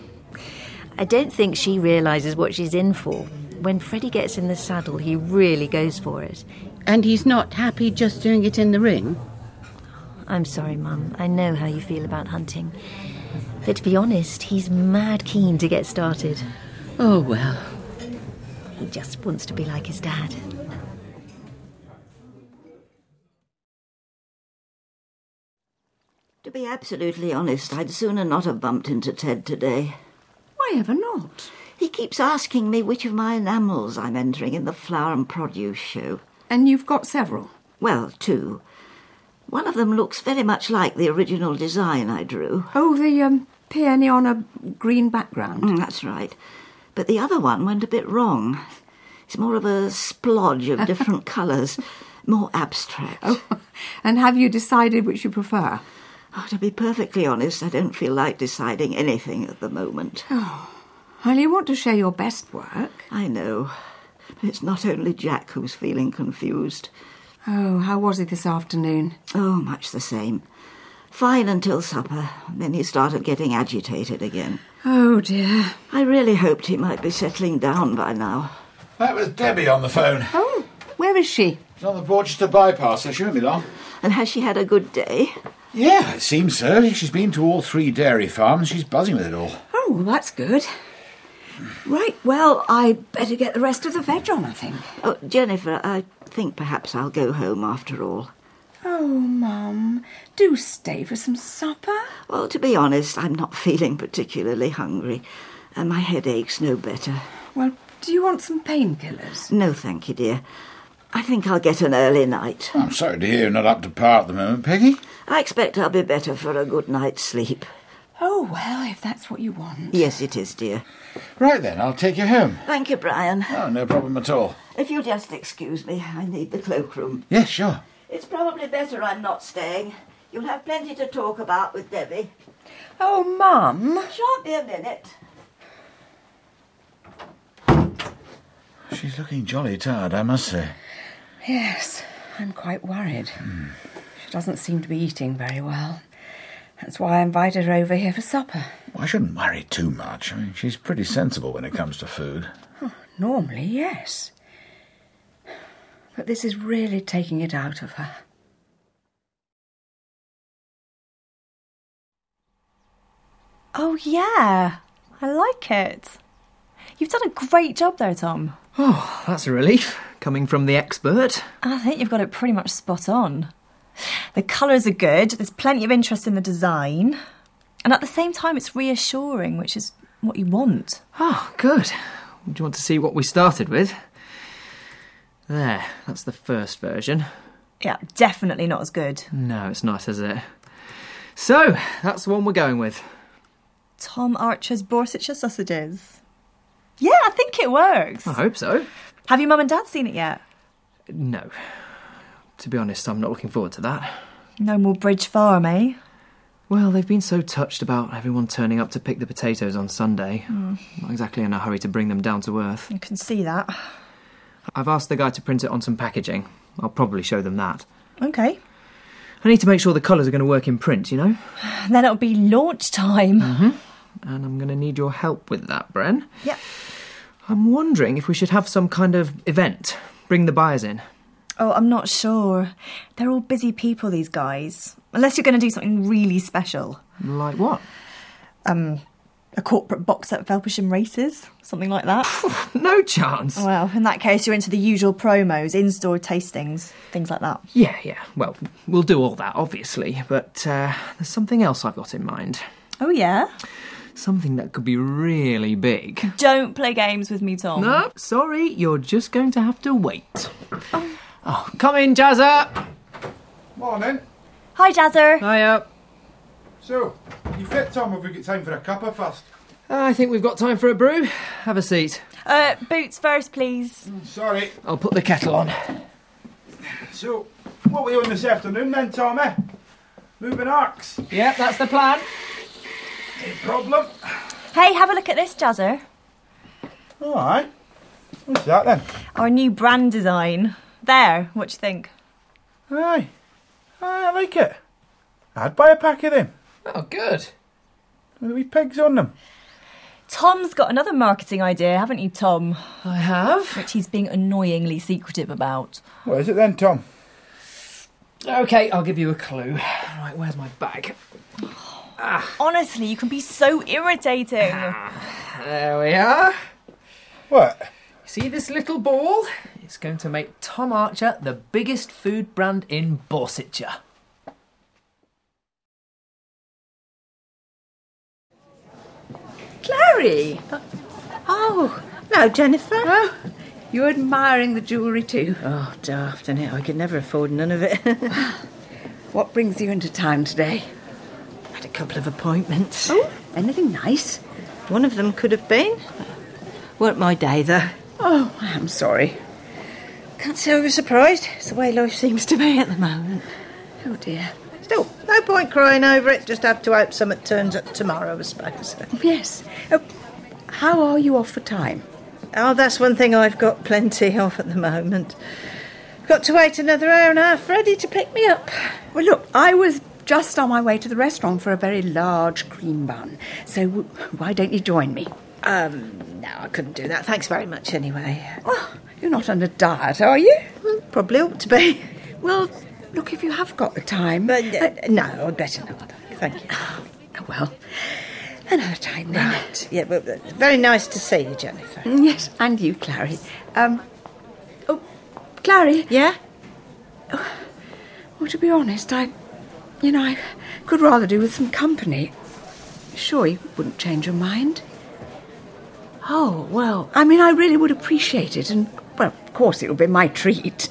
I don't think she realises what she's in for. When Freddie gets in the saddle, he really goes for it. And he's not happy just doing it in the ring? I'm sorry, Mum. I know how you feel about hunting. But to be honest, he's mad keen to get started. Oh, well. He just wants to be like his dad. be absolutely honest, I'd sooner not have bumped into Ted today. Why ever not? He keeps asking me which of my enamels I'm entering in the flower and produce show. And you've got several? Well, two. One of them looks very much like the original design I drew. Oh, the um, peony on a green background? Mm, that's right. But the other one went a bit wrong. It's more of a splodge of different colours, more abstract. Oh, and have you decided which you prefer? Oh, to be perfectly honest, I don't feel like deciding anything at the moment. Oh, well, you want to share your best work. I know. But it's not only Jack who's feeling confused. Oh, how was it this afternoon? Oh, much the same. Fine until supper. Then he started getting agitated again. Oh, dear. I really hoped he might be settling down by now. That was Debbie on the phone. Oh, where is she? She's on the Borchester bypass, so she won't be long. And has she had a good day? Yeah, it seems so. She's been to all three dairy farms. She's buzzing with it all. Oh, well, that's good. Right, well, I'd better get the rest of the veg on, I think. Oh, Jennifer, I think perhaps I'll go home after all. Oh, Mum, do stay for some supper. Well, to be honest, I'm not feeling particularly hungry, and my head aches no better. Well, do you want some painkillers? No, thank you, dear. I think I'll get an early night. I'm sorry to hear you're not up to par at the moment, Peggy. I expect I'll be better for a good night's sleep. Oh, well, if that's what you want. Yes, it is, dear. Right then, I'll take you home. Thank you, Brian. Oh, no problem at all. If you'll just excuse me, I need the cloakroom. Yes, sure. It's probably better I'm not staying. You'll have plenty to talk about with Debbie. Oh, Mum. Shan't be a minute. She's looking jolly tired, I must say. Yes, I'm quite worried. Mm. She doesn't seem to be eating very well. That's why I invited her over here for supper. Well, I shouldn't worry too much. I mean, she's pretty sensible when it comes to food. Oh, normally, yes. But this is really taking it out of her. Oh, yeah. I like it. You've done a great job there, Tom. Oh, that's a relief, coming from the expert. I think you've got it pretty much spot on. The colours are good, there's plenty of interest in the design, and at the same time it's reassuring, which is what you want. Oh, good. Do you want to see what we started with? There, that's the first version. Yeah, definitely not as good. No, it's not, is it? So, that's the one we're going with. Tom Archer's Borsetshire sausages. Yeah, I think it works. I hope so. Have your mum and dad seen it yet? No. To be honest, I'm not looking forward to that. No more Bridge Farm, eh? Well, they've been so touched about everyone turning up to pick the potatoes on Sunday. Mm. Not exactly in a hurry to bring them down to earth. You can see that. I've asked the guy to print it on some packaging. I'll probably show them that. OK. I need to make sure the colours are going to work in print, you know? Then it'll be launch time. Mm-hmm. And I'm going to need your help with that, Bren. Yep. I'm wondering if we should have some kind of event. Bring the buyers in. Oh, I'm not sure. They're all busy people, these guys. Unless you're going to do something really special. Like what? Um, a corporate box at Felpersham Races. Something like that. No chance. Well, in that case, you're into the usual promos, in-store tastings, things like that. Yeah, yeah. Well, we'll do all that, obviously. But uh, there's something else I've got in mind. Oh, yeah? Something that could be really big. Don't play games with me, Tom. No, sorry. You're just going to have to wait. Oh. Oh, come in, Jazza. Morning. Hi, Jazzer. Hiya. So, you fit, Tom, have we got time for a cuppa first? Uh, I think we've got time for a brew. Have a seat. Uh, boots first, please. Mm, sorry. I'll put the kettle on. So, what are we on this afternoon then, Tommy? Moving arcs? Yep, that's the plan. No problem. Hey, have a look at this, Jazzer. All right. What's that then? Our new brand design. There, what do you think? Aye. Aye, I like it. I'd buy a pack of them. Oh, good. With the wee pigs on them. Tom's got another marketing idea, haven't you, Tom? I have. Which he's being annoyingly secretive about. What is it then, Tom? OK, I'll give you a clue. Right, where's my bag? Ah. Honestly, you can be so irritating. Ah, there we are. What? See this little ball? It's going to make Tom Archer the biggest food brand in Borsetshire. Clary! Oh, no, Jennifer. Oh, you're admiring the jewellery too. Oh, daft, innit? I could never afford none of it. What brings you into town today? Had a couple of appointments. Oh, anything nice? One of them could have been. Weren't my day, though. Oh, I'm sorry. Can't say I was surprised. It's the way life seems to be at the moment. Oh, dear. Still, no point crying over it. Just have to hope something turns up tomorrow, I suppose. Yes. Oh, how are you off for time? Oh, that's one thing I've got plenty of at the moment. Got to wait another hour and a half for Eddie to pick me up. Well, look, I was just on my way to the restaurant for a very large cream bun. So why don't you join me? Um, no, I couldn't do that. Thanks very much, anyway. Oh, you're not on a diet, are you? Well, probably ought to be. Well, look, if you have got the time... But, uh, no, I'd better not. Thank you. Oh, well, another time then. Right. Yeah, well, very nice to see you, Jennifer. Yes, and you, Clary. Um, oh, Clary? Yeah? Oh, well, to be honest, I... You know, I could rather do with some company. Sure you wouldn't change your mind? Oh, well... I mean, I really would appreciate it, and, well, of course it would be my treat.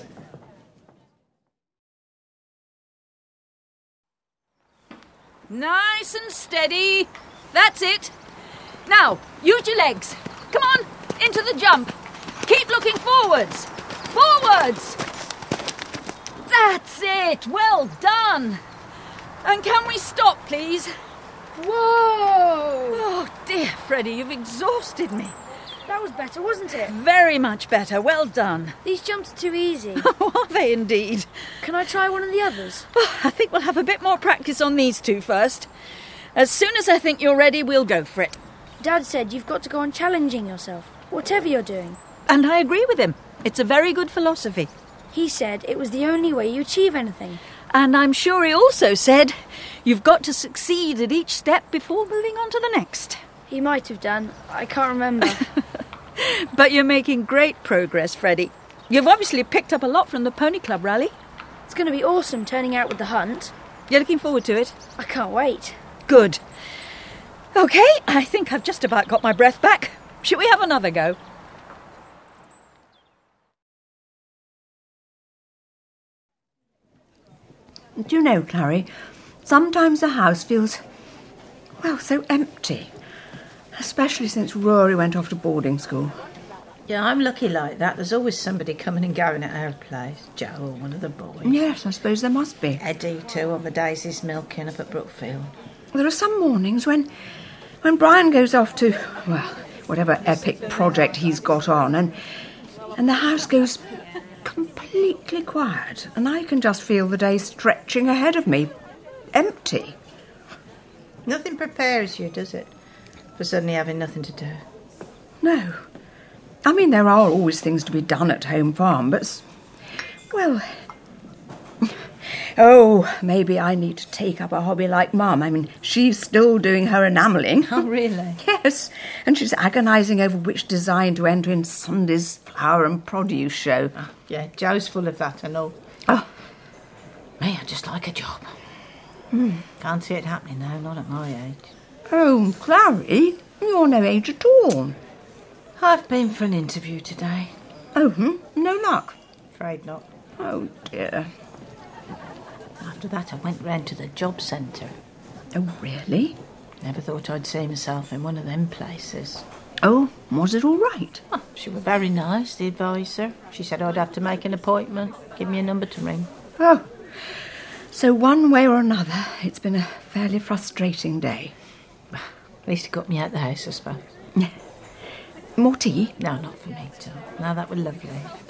Nice and steady. That's it. Now, use your legs. Come on, into the jump. Keep looking forwards. Forwards! That's it. Well done. And can we stop, please? Whoa! Oh, dear, Freddie, you've exhausted me. That was better, wasn't it? Very much better. Well done. These jumps are too easy. Oh, are they indeed? Can I try one of the others? Oh, I think we'll have a bit more practice on these two first. As soon as I think you're ready, we'll go for it. Dad said you've got to go on challenging yourself, whatever you're doing. And I agree with him. It's a very good philosophy. He said it was the only way you achieve anything. And I'm sure he also said you've got to succeed at each step before moving on to the next. He might have done. I can't remember. But you're making great progress, Freddie. You've obviously picked up a lot from the Pony Club rally. It's going to be awesome turning out with the hunt. You're looking forward to it? I can't wait. Good. OK, I think I've just about got my breath back. Shall we have another go? Do you know, Clary, sometimes the house feels, well, so empty. Especially since Rory went off to boarding school. Yeah, I'm lucky like that. There's always somebody coming and going at our place. Joe or one of the boys. Yes, I suppose there must be. Eddie, too, on the daisies milking up at Brookfield. There are some mornings when, when Brian goes off to, well, whatever epic project he's got on, and and the house goes completely quiet, and I can just feel the day stretching ahead of me, empty. Nothing prepares you, does it, for suddenly having nothing to do? No. I mean, there are always things to be done at Home Farm, but, well... Oh, maybe I need to take up a hobby like Mum. I mean, she's still doing her enamelling. Oh, really? Yes, and she's agonising over which design to enter in Sunday's flower and produce show. Oh, yeah, Joe's full of that and all. Oh. Me, I just like a job. Mm. Can't see it happening now, not at my age. Oh, Clary, you're no age at all. I've been for an interview today. Oh, hmm? No luck? Afraid not. Oh, dear. After that, I went round to the job centre. Oh, really? Never thought I'd see myself in one of them places. Oh, was it all right? Oh, she was very nice, the advisor. She said I'd have to make an appointment, give me a number to ring. Oh, so one way or another, it's been a fairly frustrating day. At least it got me out the house, I suppose. More tea? No, not for me, Tom. No, that was lovely.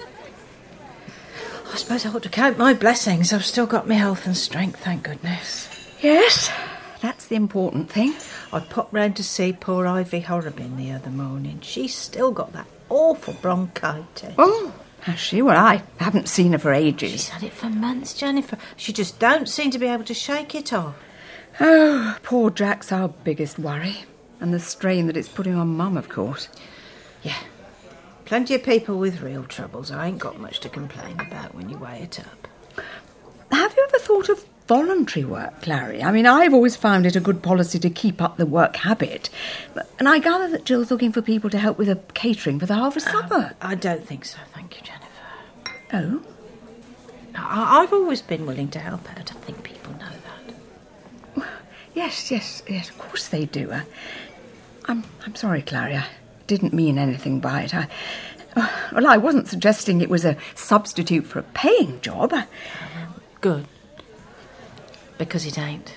I suppose I ought to count my blessings. I've still got my health and strength, thank goodness. Yes, that's the important thing. I popped round to see poor Ivy Horrobin the other morning. She's still got that awful bronchitis. Oh, has she? Well, I haven't seen her for ages. She's had it for months, Jennifer. She just don't seem to be able to shake it off. Oh, poor Jack's our biggest worry. And the strain that it's putting on Mum, of course. Yeah. Plenty of people with real troubles. I ain't got much to complain about when you weigh it up. Have you ever thought of voluntary work, Clary. I mean, I've always found it a good policy to keep up the work habit. But, and I gather that Jill's looking for people to help with the catering for the harvest supper. I don't think so, thank you, Jennifer. Oh? I- I've always been willing to help out. I think people know that. Yes, yes, yes, of course they do. I, I'm, I'm sorry, Clary. I didn't mean anything by it. I, well, I wasn't suggesting it was a substitute for a paying job. I, Good. Because it ain't.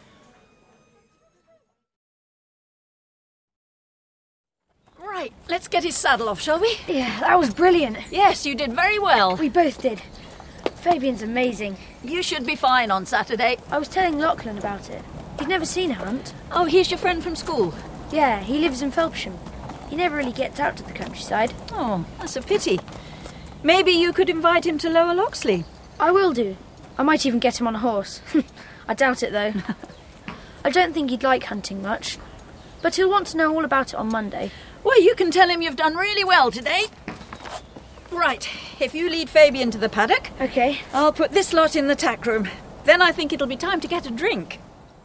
Right, let's get his saddle off, shall we? Yeah, that was brilliant. Yes, you did very well. We both did. Fabian's amazing. You should be fine on Saturday. I was telling Lachlan about it. He'd never seen a hunt. Oh, he's your friend from school? Yeah, he lives in Felpsham. He never really gets out to the countryside. Oh, that's a pity. Maybe you could invite him to Lower Loxley. I will do. I might even get him on a horse. I doubt it, though. I don't think he'd like hunting much. But he'll want to know all about it on Monday. Well, you can tell him you've done really well today. Right, if you lead Fabian to the paddock... OK. I'll put this lot in the tack room. Then I think it'll be time to get a drink.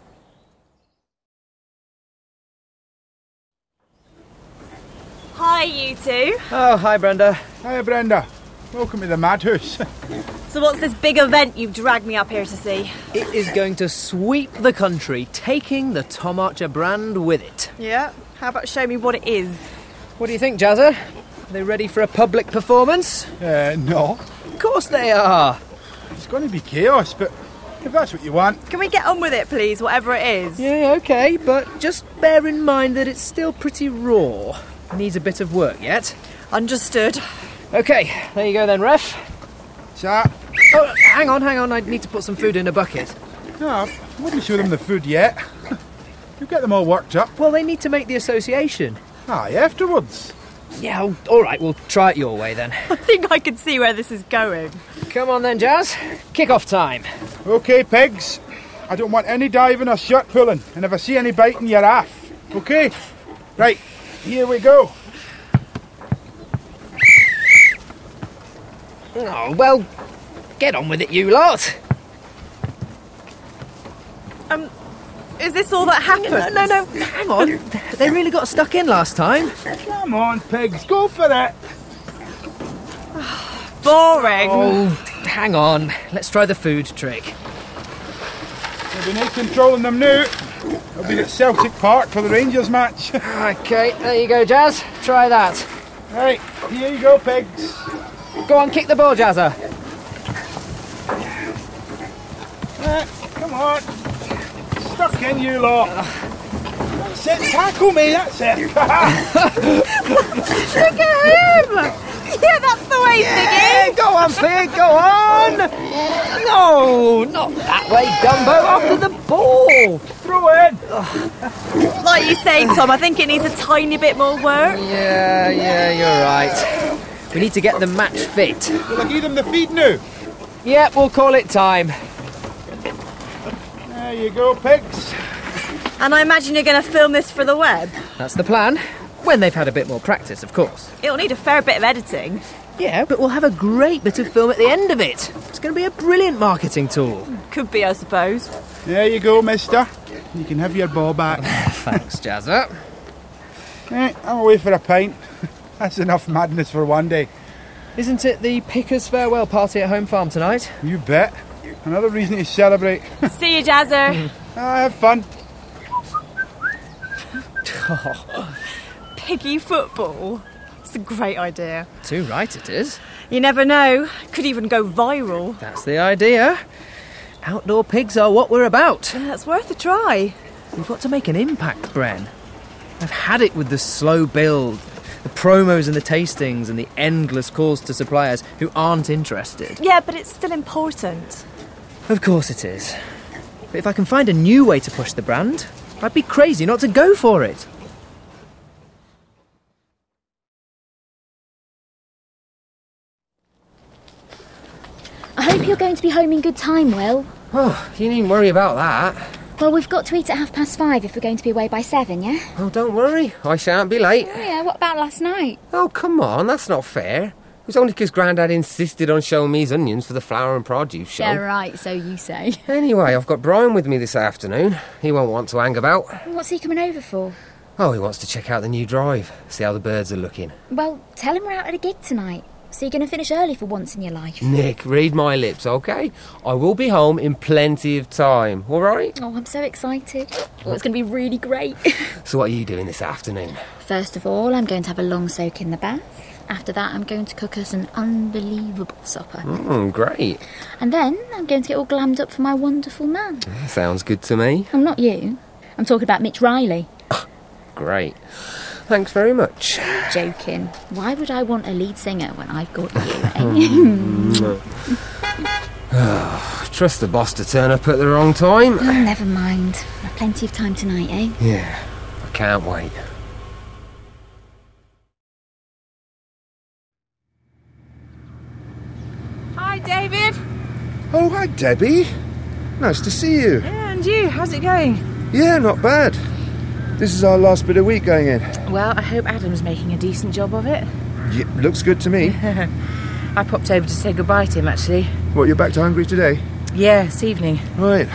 Hi, you two. Oh, hi, Brenda. Hi, Brenda. Welcome to the madhouse. So what's this big event you've dragged me up here to see? It is going to sweep the country, taking the Tom Archer brand with it. Yeah? How about show me what it is? What do you think, Jazza? Are they ready for a public performance? Uh, no. Of course they are. It's going to be chaos, but if that's what you want. Can we get on with it, please, whatever it is? Yeah, OK, but just bear in mind that it's still pretty raw. Needs a bit of work yet. Understood. OK, there you go then, ref. Sir. Oh, hang on, hang on, I need to put some food in a bucket. No, I wouldn't show them the food yet. You get them all worked up. Well, they need to make the association. Aye, afterwards. Yeah, well, all right, we'll try it your way then. I think I can see where this is going. Come on then, Jazz. Kick-off time. OK, pigs. I don't want any diving or shirt pulling, and if I see any biting, you're off. OK? Right, here we go. Oh, well, get on with it, you lot. Um, is this all that happened? No, no, no, hang on. They really got stuck in last time. Come on, pigs, go for it. Boring. Oh, hang on. Let's try the food trick. There'll be no controlling them now. They'll be at Celtic Park for the Rangers match. OK, there you go, Jazz. Try that. Right, here you go, pigs. Go on, kick the ball, Jazza. Uh, come on. Stuck in, you lot. That's it, tackle me, that's it. Look at him! Yeah, that's the way, yeah, Piggy! Go on, Pig, go on! No, not that way, Dumbo, after the ball! Throw in! Like you say, Tom, I think it needs a tiny bit more work. Yeah, yeah, you're right. We need to get them match fit. Will I give them the feed now? Yeah, we'll call it time. There you go, pigs. And I imagine you're going to film this for the web? That's the plan. When they've had a bit more practice, of course. It'll need a fair bit of editing. Yeah, but we'll have a great bit of film at the end of it. It's going to be a brilliant marketing tool. Could be, I suppose. There you go, mister. You can have your ball back. Thanks, Jazza. Eh, I'm away for a pint. That's enough madness for one day. Isn't it the Pickers' farewell party at Home Farm tonight? You bet. Another reason to celebrate. See you, Jazzer. Ah, have fun. Oh. Piggy football. It's a great idea. Too right it is. You never know. Could even go viral. That's the idea. Outdoor pigs are what we're about. Yeah, it's worth a try. We've got to make an impact, Bren. I've had it with the slow build, the promos and the tastings, and the endless calls to suppliers who aren't interested. Yeah, but it's still important. Of course it is. But if I can find a new way to push the brand, I'd be crazy not to go for it. I hope you're going to be home in good time, Will. Oh, you needn't worry about that. Well, we've got to eat at half past five if we're going to be away by seven, yeah? Oh, don't worry. I shan't be late. Oh, yeah, what about last night? Oh, come on. That's not fair. It was only because Grandad insisted on showing me his onions for the flower and produce show. Yeah, right, so you say. Anyway, I've got Brian with me this afternoon. He won't want to hang about. What's he coming over for? Oh, he wants to check out the new drive, see how the birds are looking. Well, tell him we're out at a gig tonight. So you're going to finish early for once in your life. Nick, read my lips, OK? I will be home in plenty of time, all right? Oh, I'm so excited. Oh, it's going to be really great. So what are you doing this afternoon? First of all, I'm going to have a long soak in the bath. After that, I'm going to cook us an unbelievable supper. Mmm, great. And then I'm going to get all glammed up for my wonderful man. Sounds good to me. I'm not you. I'm talking about Mitch Riley. Great. Thanks very much. Joking. Why would I want a lead singer when I've got you, eh? Trust the boss to turn up at the wrong time. Oh, never mind. I've plenty of time tonight, eh? Yeah, I can't wait. Hi, David. Oh, hi, Debbie. Nice to see you. Yeah, and you. How's it going? Yeah, not bad. This is our last bit of week going in. Well, I hope Adam's making a decent job of it. Yeah, looks good to me. I popped over to say goodbye to him, actually. What, you're back to Hungary today? Yeah, this evening. Right.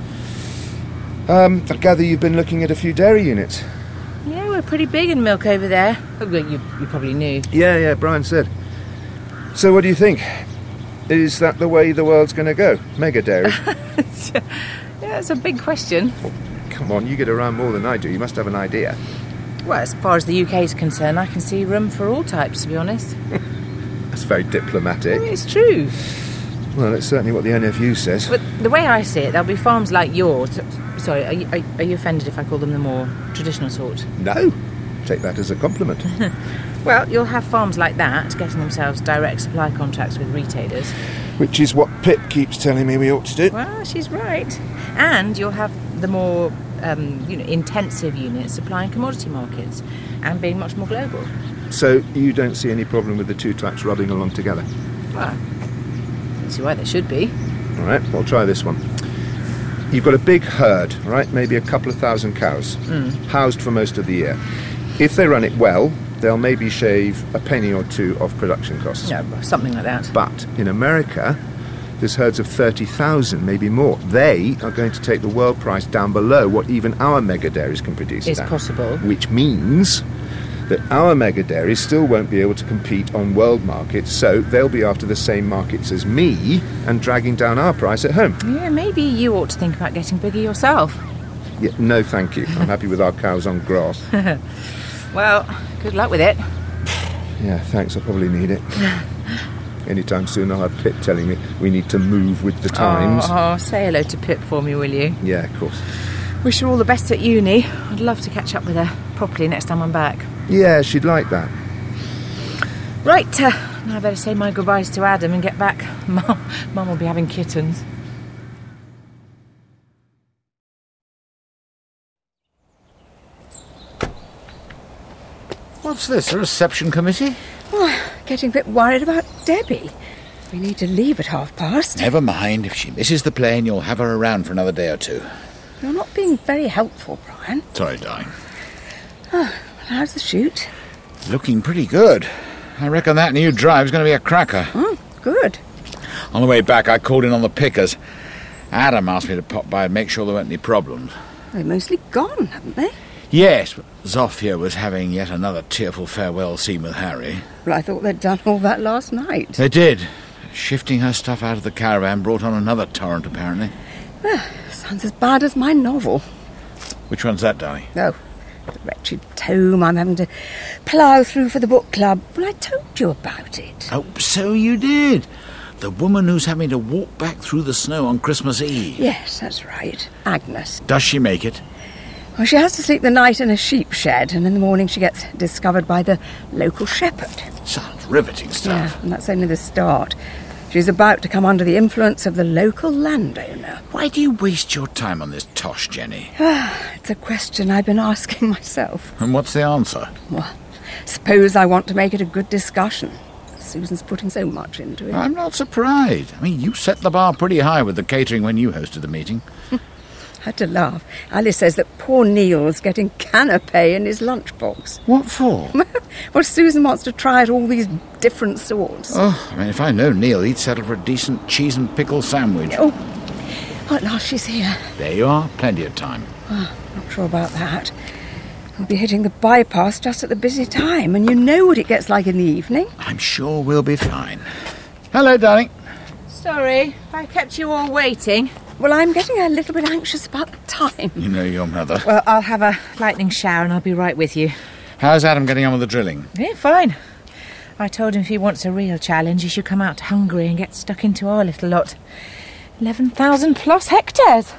Um, I gather you've been looking at a few dairy units. Yeah, we're pretty big in milk over there. Oh, well, you, you probably knew. Yeah, yeah, Brian said. So what do you think? Is that the way the world's going to go? Mega dairy? Yeah, it's a big question. Come on, you get around more than I do. You must have an idea. Well, as far as the U K is concerned, I can see room for all types, to be honest. That's very diplomatic. Well, it's true. Well, that's certainly what the N F U says. But the way I see it, there'll be farms like yours. Sorry, are you, are, are you offended if I call them the more traditional sort? No. Take that as a compliment. Well, you'll have farms like that getting themselves direct supply contracts with retailers. Which is what Pip keeps telling me we ought to do. Well, she's right. And you'll have the more um, you know, intensive units supplying commodity markets and being much more global. So you don't see any problem with the two types rubbing along together? Well, I don't see why they should be. All right, well, try this one. You've got a big herd, right? Maybe a couple of thousand cows, Mm. housed for most of the year. If they run it well, they'll maybe shave a penny or two off production costs. Yeah, something like that. But in America, there's herds of thirty thousand, maybe more. They are going to take the world price down below what even our mega dairies can produce. It's at. possible. Which means that our mega dairies still won't be able to compete on world markets, so they'll be after the same markets as me and dragging down our price at home. Yeah, maybe you ought to think about getting bigger yourself. Yeah, no, thank you. I'm happy with our cows on grass. Well, good luck with it. Yeah, thanks. I probably need it. Anytime soon I'll have Pip telling me we need to move with the times. Oh, oh, say hello to Pip for me, will you? Yeah, of course. Wish her all the best at uni. I'd love to catch up with her properly next time I'm back. Yeah, she'd like that. Right, uh, now I better say my goodbyes to Adam and get back. Mum, Mum will be having kittens. What's this, a reception committee? Oh, getting a bit worried about Debbie. We need to leave at half past. Never mind. If she misses the plane, you'll have her around for another day or two. You're not being very helpful, Brian. Sorry, darling. Oh, how's the shoot? Looking pretty good. I reckon that new drive's going to be a cracker. Oh, good. On the way back, I called in on the pickers. Adam asked me to pop by and make sure there weren't any problems. They're mostly gone, haven't they? Yes, but Zofia was having yet another tearful farewell scene with Harry. Well, I thought they'd done all that last night. They did. Shifting her stuff out of the caravan brought on another torrent, apparently. Well, sounds as bad as my novel. Which one's that, darling? Oh, the wretched tome I'm having to plough through for the book club. Well, I told you about it. Oh, so you did. The woman who's having to walk back through the snow on Christmas Eve. Yes, that's right. Agnes. Does she make it? Well, she has to sleep the night in a sheep shed, and in the morning she gets discovered by the local shepherd. Sounds riveting stuff. Yeah, and that's only the start. She's about to come under the influence of the local landowner. Why do you waste your time on this tosh, Jenny? It's a question I've been asking myself. And what's the answer? Well, suppose I want to make it a good discussion. Susan's putting so much into it. I'm not surprised. I mean, you set the bar pretty high with the catering when you hosted the meeting. Had to laugh. Alice says that poor Neil's getting canapé in his lunchbox. What for? Well, Susan wants to try out all these different sorts. Oh, I mean, if I know Neil, he'd settle for a decent cheese and pickle sandwich. Oh, at last she's here. There you are, plenty of time. Oh, not sure about that. We'll be hitting the bypass just at the busy time, and you know what it gets like in the evening. I'm sure we'll be fine. Hello, darling. Sorry, I kept you all waiting. Well, I'm getting a little bit anxious about the time. You know your mother. Well, I'll have a lightning shower and I'll be right with you. How's Adam getting on with the drilling? Yeah, fine. I told him if he wants a real challenge, he should come out to Hungary and get stuck into our little lot. eleven thousand plus hectares.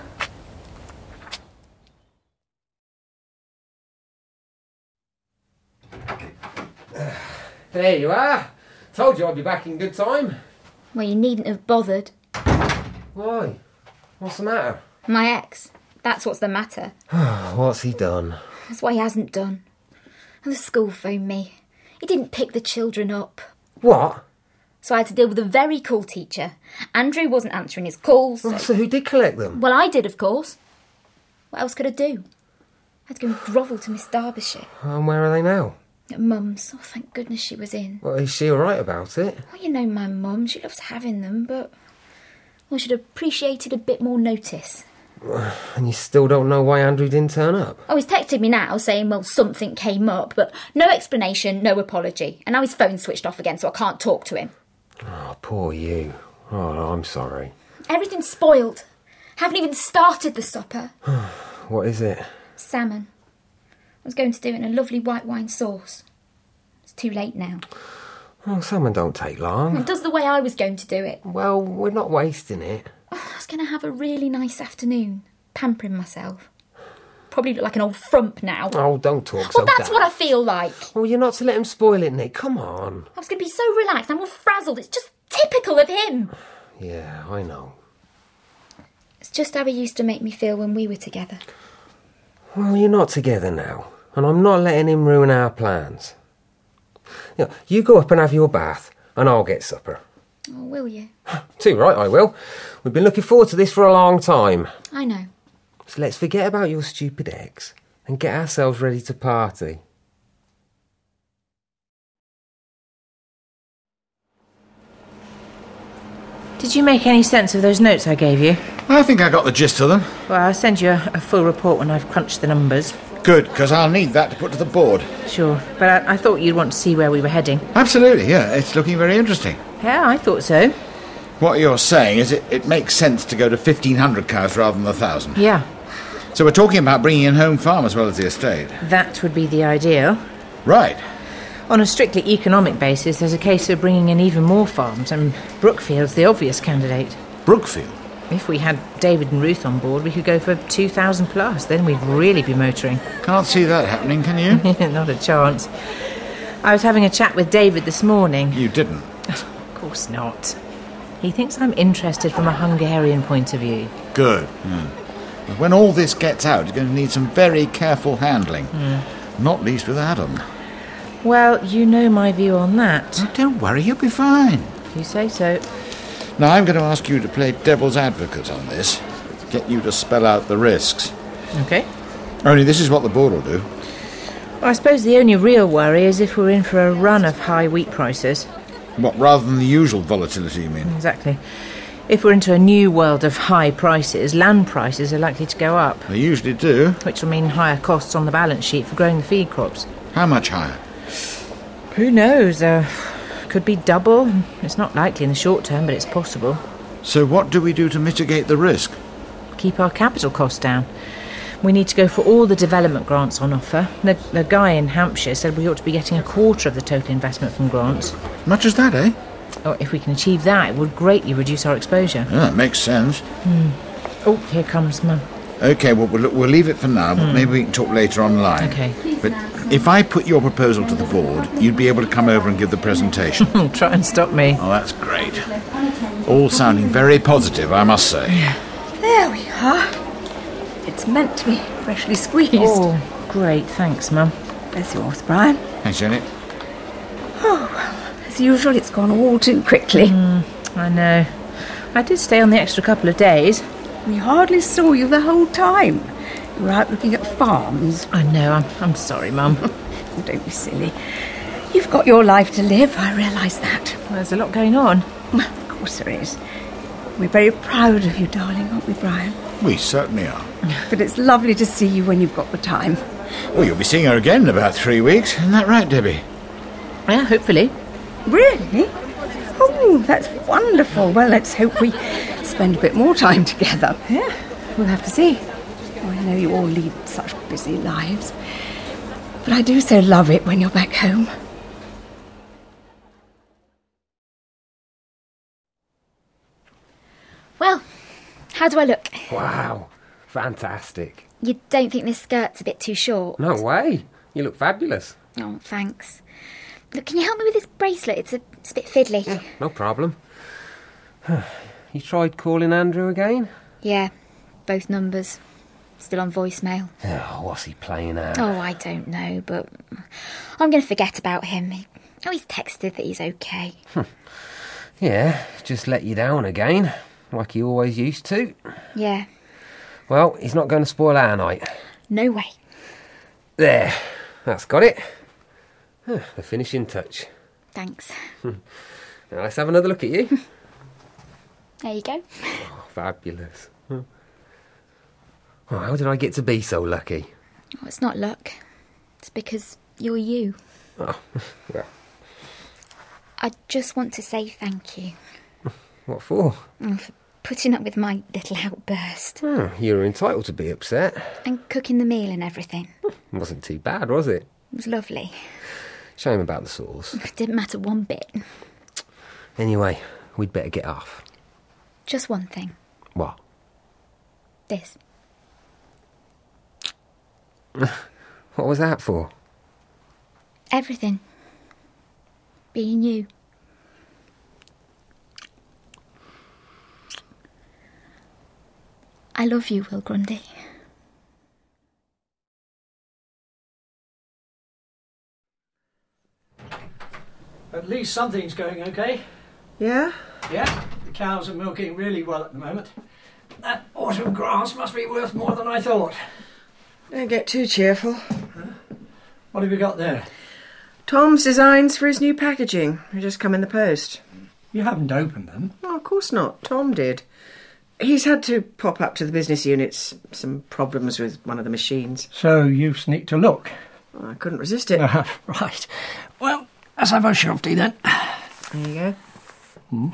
There you are. Told you I'd be back in good time. Well, you needn't have bothered. Why? What's the matter? My ex. That's what's the matter. What's he done? That's what he hasn't done. And the school phoned me. He didn't pick the children up. What? So I had to deal with a very cool teacher. Andrew wasn't answering his calls. So, so who did collect them? Well, I did, of course. What else could I do? I had to go and grovel to Miss Derbyshire. And where are they now? At Mum's. Oh, thank goodness she was in. Well, is she all right about it? Well, you know my mum. She loves having them, but... Well, she'd appreciated a bit more notice. And you still don't know why Andrew didn't turn up? Oh, he's texted me now saying, well, something came up, but no explanation, no apology. And now his phone's switched off again, so I can't talk to him. Oh, poor you. Oh, I'm sorry. Everything's spoiled. Haven't even started the supper. What is it? Salmon. I was going to do it in a lovely white wine sauce. It's too late now. Oh, salmon don't take long. It does the way I was going to do it. Well, we're not wasting it. Oh, I was going to have a really nice afternoon, pampering myself. Probably look like an old frump now. Oh, don't talk so Well, that's da- what I feel like. Well, you're not to let him spoil it, Nick. Come on. I was going to be so relaxed. I'm all frazzled. It's just typical of him. Yeah, I know. It's just how he used to make me feel when we were together. Well, you're not together now, and I'm not letting him ruin our plans. You know, you go up and have your bath, and I'll get supper. Oh, will you? Too right, I will. We've been looking forward to this for a long time. I know. So let's forget about your stupid ex and get ourselves ready to party. Did you make any sense of those notes I gave you? I think I got the gist of them. Well, I'll send you a, a full report when I've crunched the numbers. Good, because I'll need that to put to the board. Sure, but I, I thought you'd want to see where we were heading. Absolutely, yeah. It's looking very interesting. Yeah, I thought so. What you're saying is it, it makes sense to go to fifteen hundred cows rather than one thousand. Yeah. So we're talking about bringing in home farm as well as the estate. That would be the ideal. Right. On a strictly economic basis, there's a case of bringing in even more farms, and Brookfield's the obvious candidate. Brookfield? If we had David and Ruth on board, we could go for two thousand plus. Then we'd really be motoring. Can't see that happening, can you? Not a chance. I was having a chat with David this morning. You didn't? Of course not. He thinks I'm interested from a Hungarian point of view. Good. Mm. But when all this gets out, you're going to need some very careful handling. Mm. Not least with Adam. Well, you know my view on that. Oh, don't worry, you'll be fine. If you say so. Now, I'm going to ask you to play devil's advocate on this. Get you to spell out the risks. OK. Only this is what the board will do. Well, I suppose the only real worry is if we're in for a run of high wheat prices. What, rather than the usual volatility, you mean? Exactly. If we're into a new world of high prices, land prices are likely to go up. They usually do. Which will mean higher costs on the balance sheet for growing the feed crops. How much higher? Who knows? Uh, could be double. It's not likely in the short term, but it's possible. So what do we do to mitigate the risk? Keep our capital costs down. We need to go for all the development grants on offer. The, the guy in Hampshire said we ought to be getting a quarter of the total investment from grants. Much as that, eh? Oh, if we can achieve that, it would greatly reduce our exposure. Yeah, that makes sense. Hmm. Oh, here comes Mum. OK, well, we'll, we'll leave it for now, but Hmm. maybe we can talk later online. OK. But if I put your proposal to the board, you'd be able to come over and give the presentation. Try and stop me. Oh, that's great. All sounding very positive, I must say. There we are. It's meant to be freshly squeezed. Oh, great. Thanks, Mum. Bless yours, Brian. Thanks, Jenny. Oh, well, as usual, it's gone all too quickly. Mm, I know. I did stay on the extra couple of days. We hardly saw you the whole time. You were out looking at farms. I know. I'm, I'm sorry, Mum. Oh, don't be silly. You've got your life to live, I realise that. Well, there's a lot going on. Of course there is. We're very proud of you, darling, aren't we, Brian? We certainly are. But it's lovely to see you when you've got the time. Well, you'll be seeing her again in about three weeks. Isn't that right, Debbie? Yeah, hopefully. Really? Oh, that's wonderful. Well, let's hope we spend a bit more time together. Yeah, we'll have to see. Oh, I know you all lead such busy lives. But I do so love it when you're back home. Well, how do I look? Wow, fantastic. You don't think this skirt's a bit too short? No way. You look fabulous. Oh, thanks. Look, can you help me with this bracelet? It's a, it's a bit fiddly. Yeah, no problem. You tried calling Andrew again? Yeah, both numbers. Still on voicemail. Oh, what's he playing at? Oh, I don't know, but I'm going to forget about him. Oh, he's texted that he's okay. Yeah, just let you down again, like he always used to. Yeah. Well, he's not going to spoil our night. No way. There, that's got it. The finishing touch. Thanks. Now let's have another look at you. There you go. Oh, fabulous. Oh, how did I get to be so lucky? Oh, it's not luck. It's because you're you. Oh, well. I just want to say thank you. What for? Oh, for putting up with my little outburst. Oh, you were entitled to be upset. And cooking the meal and everything. It wasn't too bad, was it? It was lovely. Shame about the sauce. It didn't matter one bit. Anyway, we'd better get off. Just one thing. What? This. What was that for? Everything. Being you. I love you, Will Grundy. At least something's going okay. Yeah? Yeah, the cows are milking really well at the moment. That autumn grass must be worth more than I thought. Don't get too cheerful. Huh? What have you got there? Tom's designs for his new packaging. They just come in the post. You haven't opened them? Oh, of course not. Tom did. He's had to pop up to the business units. Some problems with one of the machines. So you sneaked a look? Oh, I couldn't resist it. Uh, right. Well, let's have a shofty then. There you go. Hmm.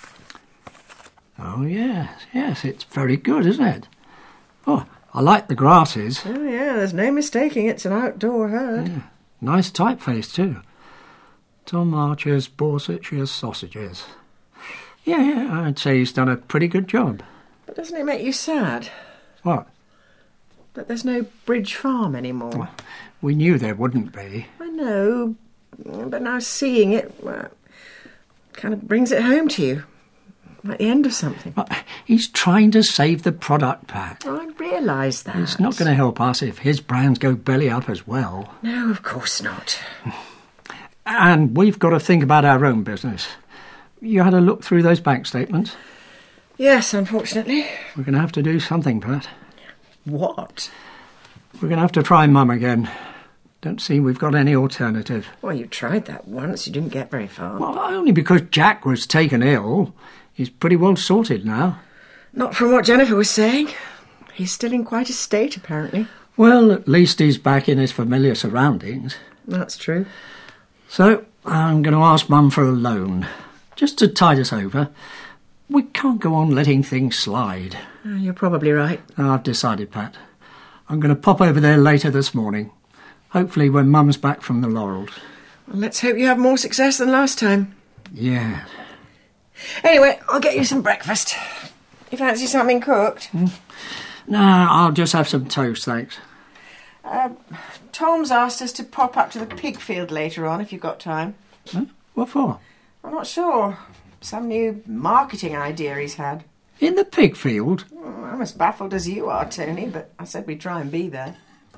Oh, yes, yes, it's very good, isn't it? Oh, I like the grasses. Oh, yeah, there's no mistaking it's an outdoor herd. Yeah. Nice typeface, too. Tom Archer's Borsetshire sausages. Yeah, yeah, I'd say he's done a pretty good job. But doesn't it make you sad? What? That there's no Bridge Farm anymore. Well, we knew there wouldn't be. I know, but now seeing it well, kind of brings it home to you. Like the end of something. Well, he's trying to save the product, Pat. Oh, I realise that. It's not going to help us if his brands go belly up as well. No, of course not. And we've got to think about our own business. You had a look through those bank statements? Yes, unfortunately. We're going to have to do something, Pat. What? We're going to have to try Mum again. Don't see we've got any alternative. Well, you tried that once. You didn't get very far. Well, only because Jack was taken ill. He's pretty well sorted now. Not from what Jennifer was saying. He's still in quite a state, apparently. Well, at least he's back in his familiar surroundings. That's true. So, I'm going to ask Mum for a loan. Just to tide us over. We can't go on letting things slide. Oh, you're probably right. I've decided, Pat. I'm going to pop over there later this morning. Hopefully when Mum's back from the Laurels. Well, let's hope you have more success than last time. Yeah. Anyway, I'll get you some breakfast. You fancy something cooked? Hmm? No, I'll just have some toast, thanks. Uh, Tom's asked us to pop up to the pig field later on, if you've got time. Huh? What for? I'm not sure. Some new marketing idea he's had. In the pig field? Oh, I'm as baffled as you are, Tony, but I said we'd try and be there.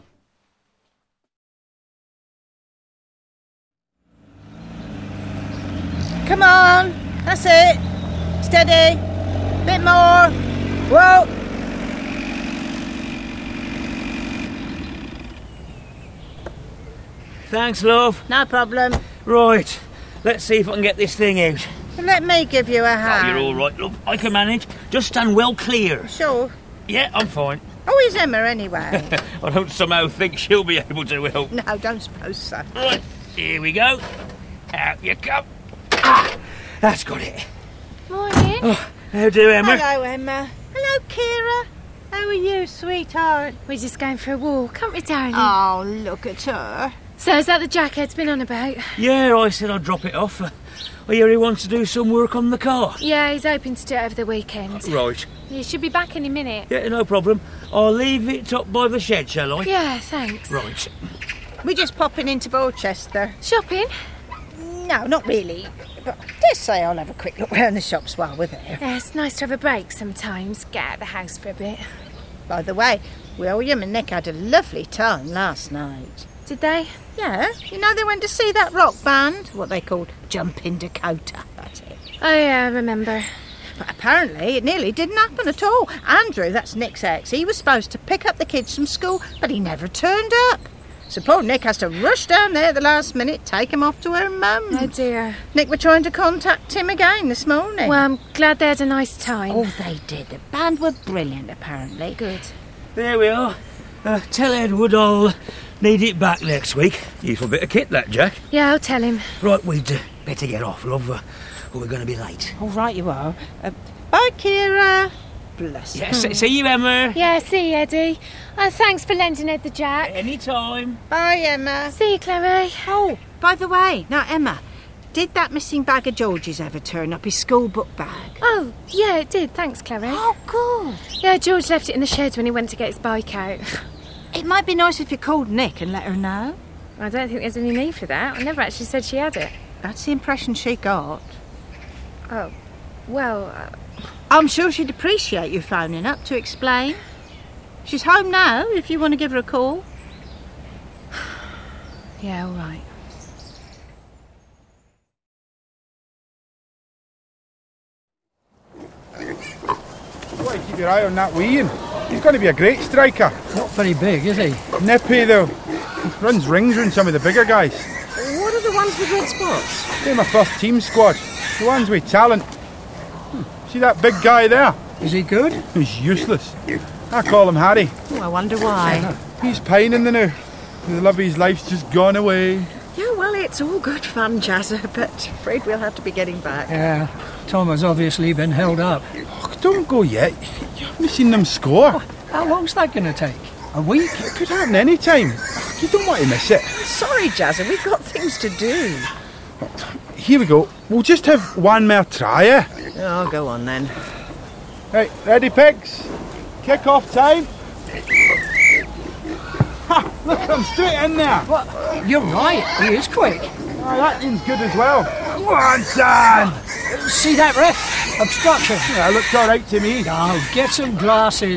Come on, that's it. Steady. Bit more. Whoa. Thanks, love. No problem. Right, let's see if I can get this thing out. Let me give you a Oh, hand. you're all right, love. I can manage. Just stand well clear. Sure. Yeah, I'm fine. Oh, is Emma anyway? I don't somehow think she'll be able to help. No, don't suppose so. Right, here we go. Out you come. Ah, that's got it. Morning. Oh, how do, Emma? Hello, Emma. Hello, Kira. How are you, sweetheart? We're just going for a walk, aren't we, darling? Oh, look at her. So is that the jacket's been on about? Yeah, I said I'd drop it off. I hear he wants to do some work on the car. Yeah, he's hoping to do it over the weekend. Right. He should be back any minute. Yeah, no problem. I'll leave it up by the shed, shall I? Yeah, thanks. Right. We're just popping into Borchester. Shopping? No, not really. But I dare say I'll have a quick look round the shops while we're there. Yeah, it's nice to have a break sometimes. Get out of the house for a bit. By the way, William and Nick had a lovely time last night. Did they? Yeah. You know they went to see that rock band? What they called Jumping Dakota. That's it. Oh, yeah, I remember. But apparently it nearly didn't happen at all. Andrew, that's Nick's ex, he was supposed to pick up the kids from school, but he never turned up. So poor Nick has to rush down there at the last minute, take him off to her mum. Oh, dear. Nick were trying to contact him again this morning. Well, I'm glad they had a nice time. Oh, they did. The band were brilliant, apparently. Good. There we are. Uh, tell Edward I'll need it back next week. Useful bit of kit, that, Jack. Yeah, I'll tell him. Right, we'd uh, better get off, love, uh, or we're going to be late. All right, you are. Uh, bye, Kira. Bless Yeah, see, see you, Emma. Yeah, see you, Eddie. Uh, thanks for lending Ed the jack. Any time. Bye, Emma. See you, Chloe. Oh, by the way, now, Emma, did that missing bag of George's ever turn up, his school book bag? Oh, yeah, it did. Thanks, Chloe. Oh, good. Yeah, George left it in the shed when he went to get his bike out. It might be nice if you called Nick and let her know. I don't think there's any need for that. I never actually said she had it. That's the impression she got. Oh, well... Uh... I'm sure she'd appreciate you phoning up to explain. She's home now, if you want to give her a call. Yeah, all right. You want to keep your eye on that Wian. He's going to be a great striker. Not very big, is he? Nippy, though. Runs rings around some of the bigger guys. What are the ones with red spots? They're my first team squad. The ones with talent. Hmm. See that big guy there? Is he good? He's useless. I call him Harry. Oh, I wonder why. He's pining the now. The love of his life's just gone away. Yeah, well, it's all good fun, Jazza, but afraid we'll have to be getting back. Yeah, Tom has obviously been held up. Oh, don't go yet. You haven't seen them score. How long's that going to take? A week? It could happen any time. You don't want to miss it. Sorry, Jazza, we've got things to do. Here we go. We'll just have one more try, eh? Oh, go on then. Right, ready, pigs? Kick off time. Ha! Look, I'm straight in there. What? You're right, he is quick. Oh, that thing's good as well. Come on, son. See that, ref? Obstruction. Yeah, looks all right to me. Oh, get some glasses.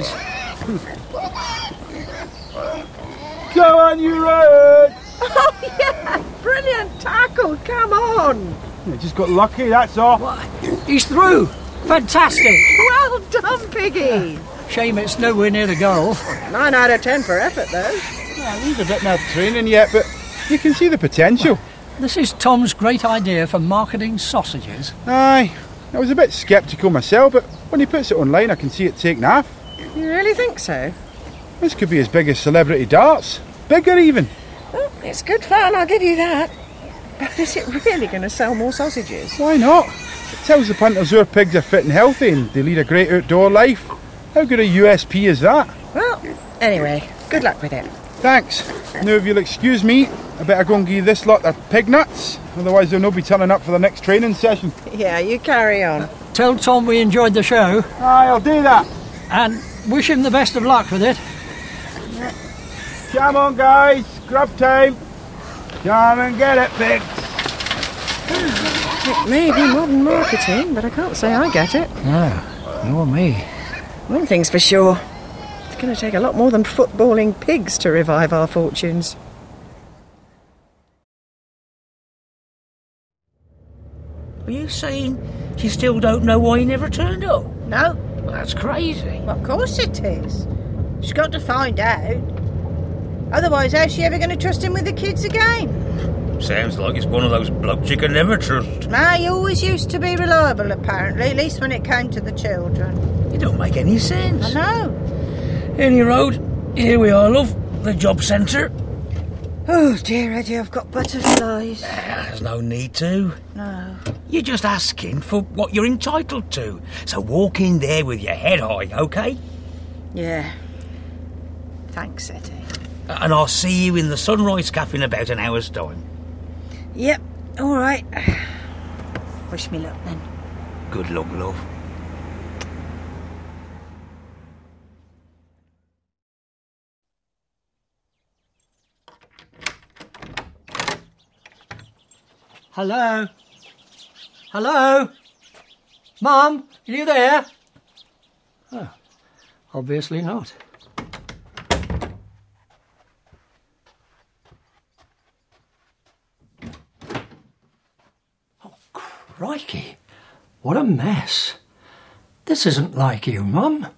Go on, you Ryan. Oh, yeah, brilliant tackle, come on. You just got lucky, that's all. What? He's through. Fantastic. Well done, Piggy. Shame it's nowhere near the goal. Nine out of ten for effort, though. Yeah, he's a bit more training yet, but you can see the potential. This is Tom's great idea for marketing sausages. Aye, I was a bit sceptical myself, but when he puts it online, I can see it taking off. You really think so? This could be as big as Celebrity Darts. Bigger, even. Well, it's good fun, I'll give you that. But is it really going to sell more sausages? Why not? It tells the punters our pigs are fit and healthy and they lead a great outdoor life. How good a U S P is that? Well, anyway, good luck with it. Thanks. Now, if you'll excuse me, I better go and give this lot their pig nuts. Otherwise, they'll not be turning up for the next training session. Yeah, you carry on. Tell Tom we enjoyed the show. Aye, I'll do that. And wish him the best of luck with it. Come on, guys. Grub time. Come and get it, pigs. It may be modern marketing, but I can't say I get it. No, nor me. One thing's for sure. It's going to take a lot more than footballing pigs to revive our fortunes. Are you saying you still don't know why he never turned up? No. Well, that's crazy. Well, of course it is. She's got to find out. Otherwise, how's she ever going to trust him with the kids again? Sounds like it's one of those blokes you can never trust. No, you always used to be reliable, apparently, at least when it came to the children. It don't make any sense. I know. Any road, here we are, love. The job centre. Oh, dear Eddie, I've got butterflies. There's no need to. No. You're just asking for what you're entitled to. So walk in there with your head high, OK? Yeah. Thanks, Eddie. And I'll see you in the Sunrise Cafe in about an hour's time. Yep, all right. Wish me luck, then. Good luck, love. Hello? Hello? Mum, are you there? Oh, obviously not. Oh, crikey. What a mess. This isn't like you, Mum.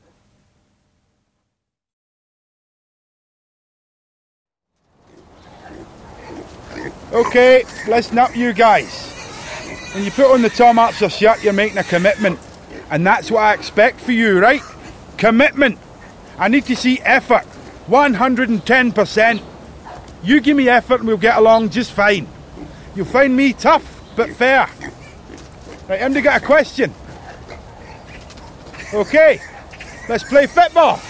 OK, listen up, you guys. When you put on the Tom Archer shirt, you're making a commitment. And that's what I expect for you, right? Commitment. I need to see effort. one hundred ten percent. You give me effort and we'll get along just fine. You'll find me tough, but fair. Right, I'm to get a question. OK, let's play football.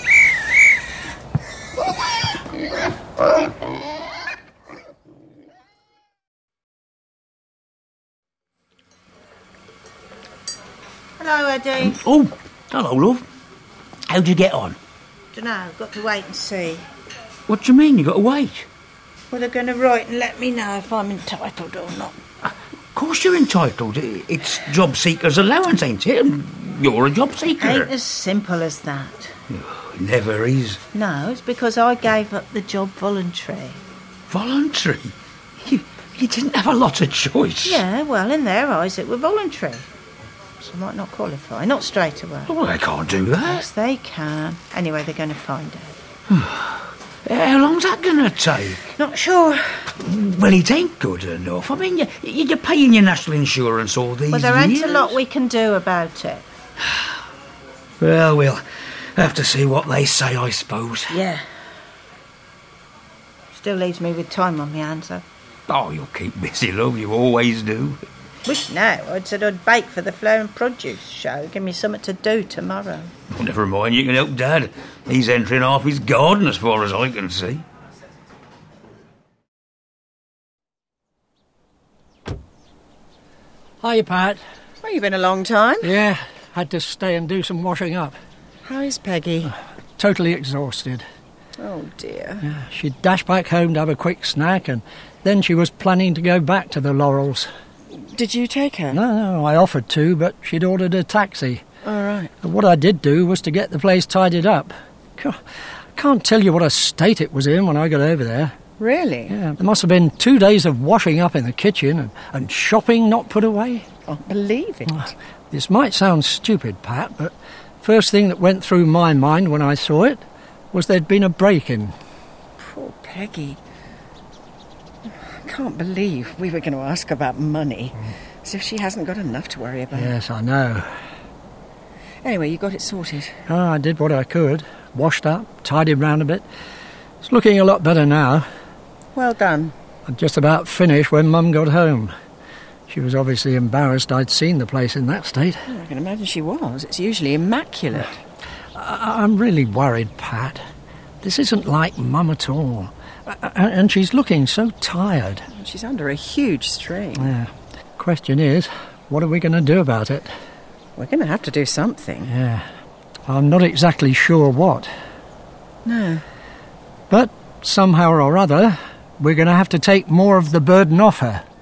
Hello, Eddie. Oh, hello, love. How'd you get on? Dunno, got to wait and see. What do you mean, you got to wait? Well, they're going to write and let me know if I'm entitled or not. Of course you're entitled. It's job seeker's allowance, ain't it? You're a job seeker. Ain't as simple as that. It never is. No, it's because I gave up the job voluntary. Voluntary? You, you didn't have a lot of choice. Yeah, well, in their eyes it were voluntary. So I might not qualify. Not straight away. Well, they can't do that. Yes, they can. Anyway, they're going to find out. How long's that going to take? Not sure. Well, it ain't good enough. I mean, you, you're paying your national insurance all these Well, there ain't years. a lot we can do about it. Well, we'll have to see what they say, I suppose. Yeah. Still leaves me with time on my hands, though. Oh, you'll keep busy, love. You always do. Wish now I'd said I'd bake for the Flower and Produce show. Give me something to do tomorrow. Oh, never mind, you can help Dad. He's entering half his garden as far as I can see. Hiya, Pat. Well, you've been a long time. Yeah, had to stay and do some washing up. How is Peggy? Uh, totally exhausted. Oh, dear. Yeah, she dashed back home to have a quick snack, and then she was planning to go back to the Laurels. Did you take her? No, no, I offered to, but she'd ordered a taxi. All right. And what I did do was to get the place tidied up. God, I can't tell you what a state it was in when I got over there. Really? Yeah, there must have been two days of washing up in the kitchen and, and shopping not put away. I believe it. This might sound stupid, Pat, but first thing that went through my mind when I saw it was there'd been a break-in. Poor Peggy. I can't believe we were going to ask about money, mm. as if she hasn't got enough to worry about. Yes, I know. Anyway, you got it sorted. Oh, I did what I could. Washed up, tidied round a bit. It's looking a lot better now. Well done. I'd just about finished when Mum got home. She was obviously embarrassed I'd seen the place in that state. Oh, I can imagine she was. It's usually immaculate. I- I'm really worried, Pat. This isn't like Mum at all. And she's looking so tired. She's under a huge strain. Yeah. Question is, what are we going to do about it? We're going to have to do something. Yeah. I'm not exactly sure what. No. But somehow or other, we're going to have to take more of the burden off her.